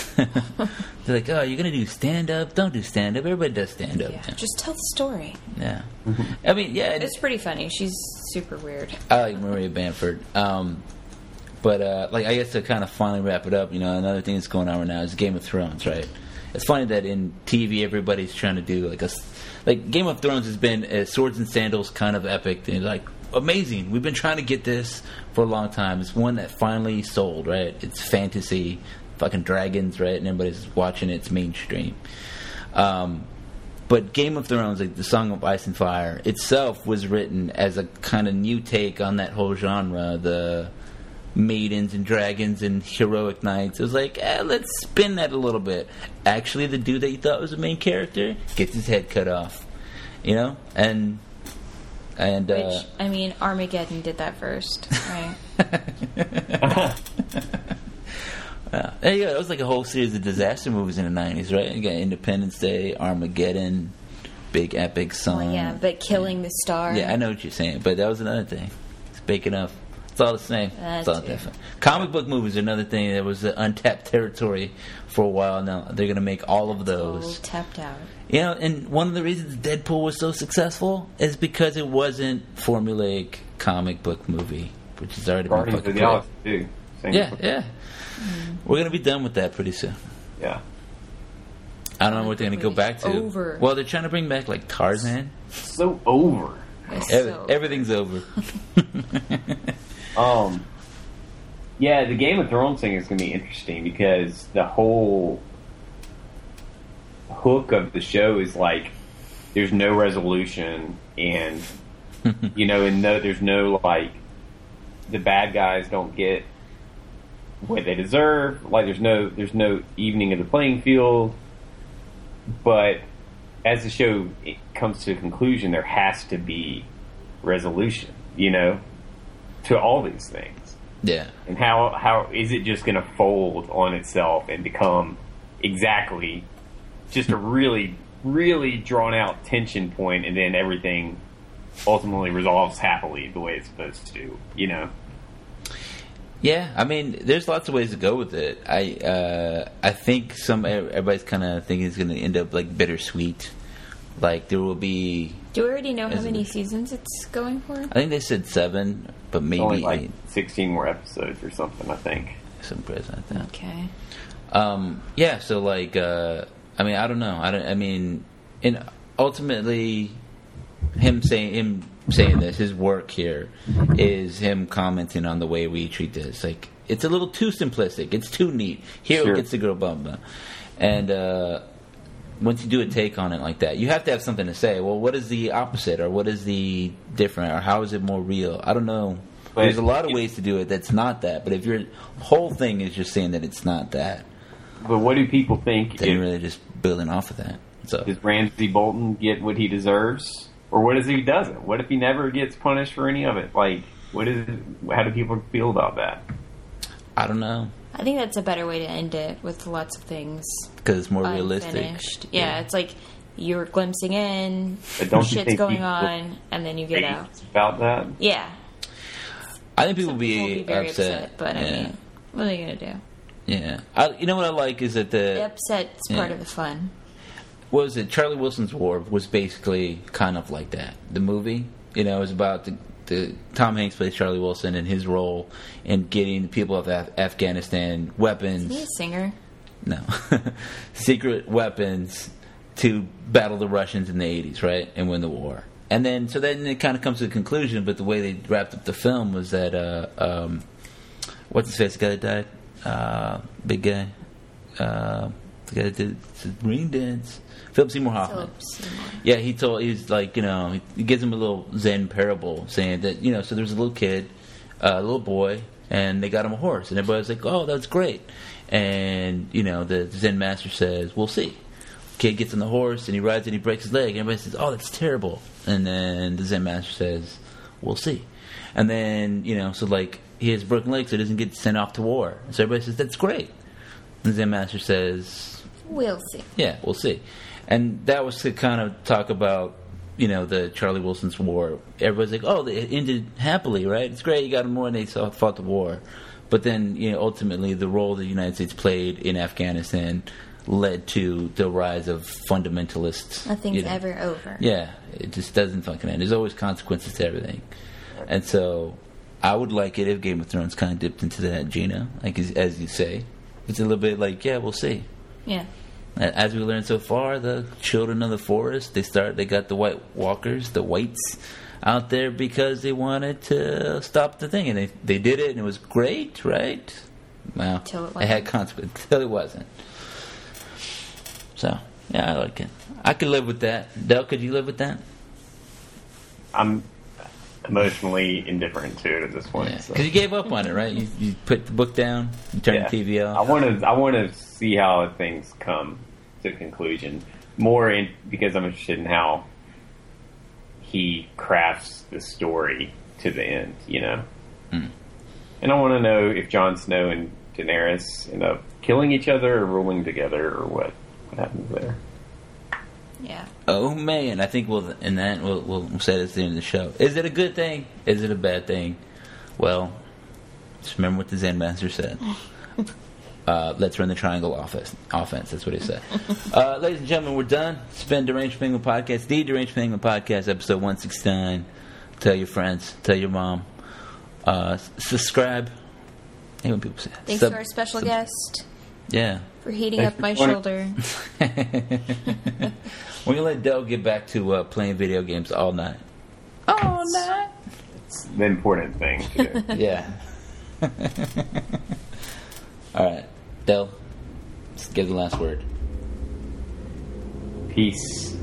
They're like, oh, you're going to do stand-up? Don't do stand-up. Everybody does stand-up. Yeah, just tell the story. Yeah. I mean, yeah. It, it's pretty funny. She's super weird. I like Maria Bamford. Um... But, uh, like, I guess to kind of finally wrap it up, you know, another thing that's going on right now is Game of Thrones, right? It's funny that in T V everybody's trying to do, like, a... Like, Game of Thrones has been a swords and sandals kind of epic. And, like, amazing. We've been trying to get this for a long time. It's one that finally sold, right? It's fantasy, fucking dragons, right? And everybody's watching it. It's mainstream. Um... But Game of Thrones, like the Song of Ice and Fire, itself was written as a kind of new take on that whole genre, the... maidens and dragons and heroic knights. It was like, eh, let's spin that a little bit. Actually, the dude that you thought was the main character gets his head cut off, you know, and and which uh, I mean, Armageddon did that first, right? uh, yeah, it was like a whole series of disaster movies in the nineties, right? You got Independence Day, Armageddon, big epic song. Well, yeah, but Killing the Star. Yeah, I know what you're saying, but that was another thing. It's big enough. It's all the same. That it's all too. different. Comic book movies are another thing that was uh, untapped territory for a while now. They're going to make all of those. All tapped out. You know, and one of the reasons Deadpool was so successful is because it wasn't formulaic comic book movie, which has already Guardians been of the fucking Galaxy too. Same Yeah, book. yeah. Mm. We're going to be done with that pretty soon. Yeah. I don't know what they're going to go back to. Over. Well, they're trying to bring back, like, Tarzan. So over. It's Every, so everything's over. Um... Yeah, the Game of Thrones thing is going to be interesting because the whole hook of the show is like there's no resolution, and you know, and no, there's no like the bad guys don't get what they deserve. Like there's no there's no evening of the playing field. But as the show comes to a conclusion, there has to be resolution. You know, to all these things. Yeah. And how how is it just going to fold on itself and become exactly just a really, really drawn out tension point, and then everything ultimately resolves happily the way it's supposed to, you know? Yeah, I mean, there's lots of ways to go with it. I uh, I think some everybody's kind of thinking it's going to end up like bittersweet. Like there will be. Do we already know how many seasons it's going for? I think they said seven, but maybe Only like eight. sixteen more episodes or something, I think. Some present like that. Okay. Um, yeah, so like, uh, I mean, I don't know. I don't. I mean, and ultimately, him saying him saying this, his work here is him commenting on the way we treat this. Like, it's a little too simplistic. It's too neat. Hero Sure. gets the girl bump, and uh, once you do a take on it like that, you have to have something to say. Well, what is the opposite, or what is the different, or how is it more real? I don't know But There's a lot of ways to do it that's not that. But if your whole thing is just saying that it's not that, But what do people think? then If, you're really just building off of that. So does Ramsey Bolton get what he deserves, or what if he doesn't? What if he never gets punished for any of it? Like, what is? How do people feel about that? I don't know, I think that's a better way to end it, with lots of things because it's more realistic. unfinished. Yeah, it's like you're glimpsing in, But don't you shit's think going people- on, and then you get out. About that? Yeah. I think people Some will be, people will be very upset. upset, but yeah. I mean, what are they going to do? yeah. I, you know what I like is that the The upset's part yeah. of the fun. what was it? Charlie Wilson's War was basically kind of like that. The movie, you know, it was about the, the Tom Hanks plays Charlie Wilson and his role in getting the people of Af- Afghanistan weapons. Is he a singer? No, secret weapons to battle the Russians in the eighties, right, and win the war. And then, so then it kind of comes to a conclusion. But the way they wrapped up the film was that, uh, um, what's his face? The guy that died, uh, big guy, uh, the guy that did the Marine Dance, Philip Seymour Hoffman. Philip Seymour. Yeah, he told he's like, you know, he, he gives him a little Zen parable saying that, you know, so there's a little kid, uh, a little boy, and they got him a horse, and everybody's like, oh, that's great. And you know, the Zen master says, we'll see. Kid gets on the horse and he rides and he breaks his leg, and everybody says, oh, that's terrible. And then the Zen master says, we'll see. And then, you know, so like he has a broken leg, so he doesn't get sent off to war. So everybody says, that's great. And the Zen master says, We'll see. yeah, we'll see. And that was to kind of talk about, you know, the Charlie Wilson's War. Everybody's like, oh, it ended happily, right? It's great, you got them more, and they fought the war. But then, you know, ultimately the role the United States played in Afghanistan led to the rise of fundamentalists. Nothing's you know. ever over. Yeah, it just doesn't fucking end. There's always consequences to everything. And so I would like it if Game of Thrones kind of dipped into that, Gina, like as, as you say. It's a little bit like, yeah, we'll see. Yeah. As we learned so far, the children of the forest, they start. They got the White Walkers, the whites, out there because they wanted to stop the thing, and they they did it, and it was great, right? Well, Till it it wasn't. had consequences. Until it wasn't. So yeah, I like it. I could live with that. Del, could you live with that? I'm emotionally indifferent to it at this point. Yeah, so. because you gave up on it, right? You, you put the book down, you turned Yeah. the T V I off. want to. I want to see how things come to conclusion. More in, because I'm interested in how he crafts the story to the end. You know, Mm. and I want to know if Jon Snow and Daenerys end up killing each other or ruling together, or what what happens there. Yeah. Oh man, I think we'll and that we'll, we'll say this at the end of the show. Is it a good thing? Is it a bad thing? Well, just remember what the Zen master said. Uh, let's run the triangle offense. Offense. That's what he said. Uh, ladies and gentlemen, we're done. It's been Deranged Penguin Podcast, the Deranged Penguin Podcast, episode one sixty-nine. Tell your friends. Tell your mom. Uh, s- subscribe. Hey, when people say that. Thanks Sub- to our special sub- guest Yeah. for heating Thanks up my for joining. shoulder. We're going to let Del get back to uh, playing video games all night. All night? It's the important thing to do. Yeah. All right. Del, let's give the last word. Peace.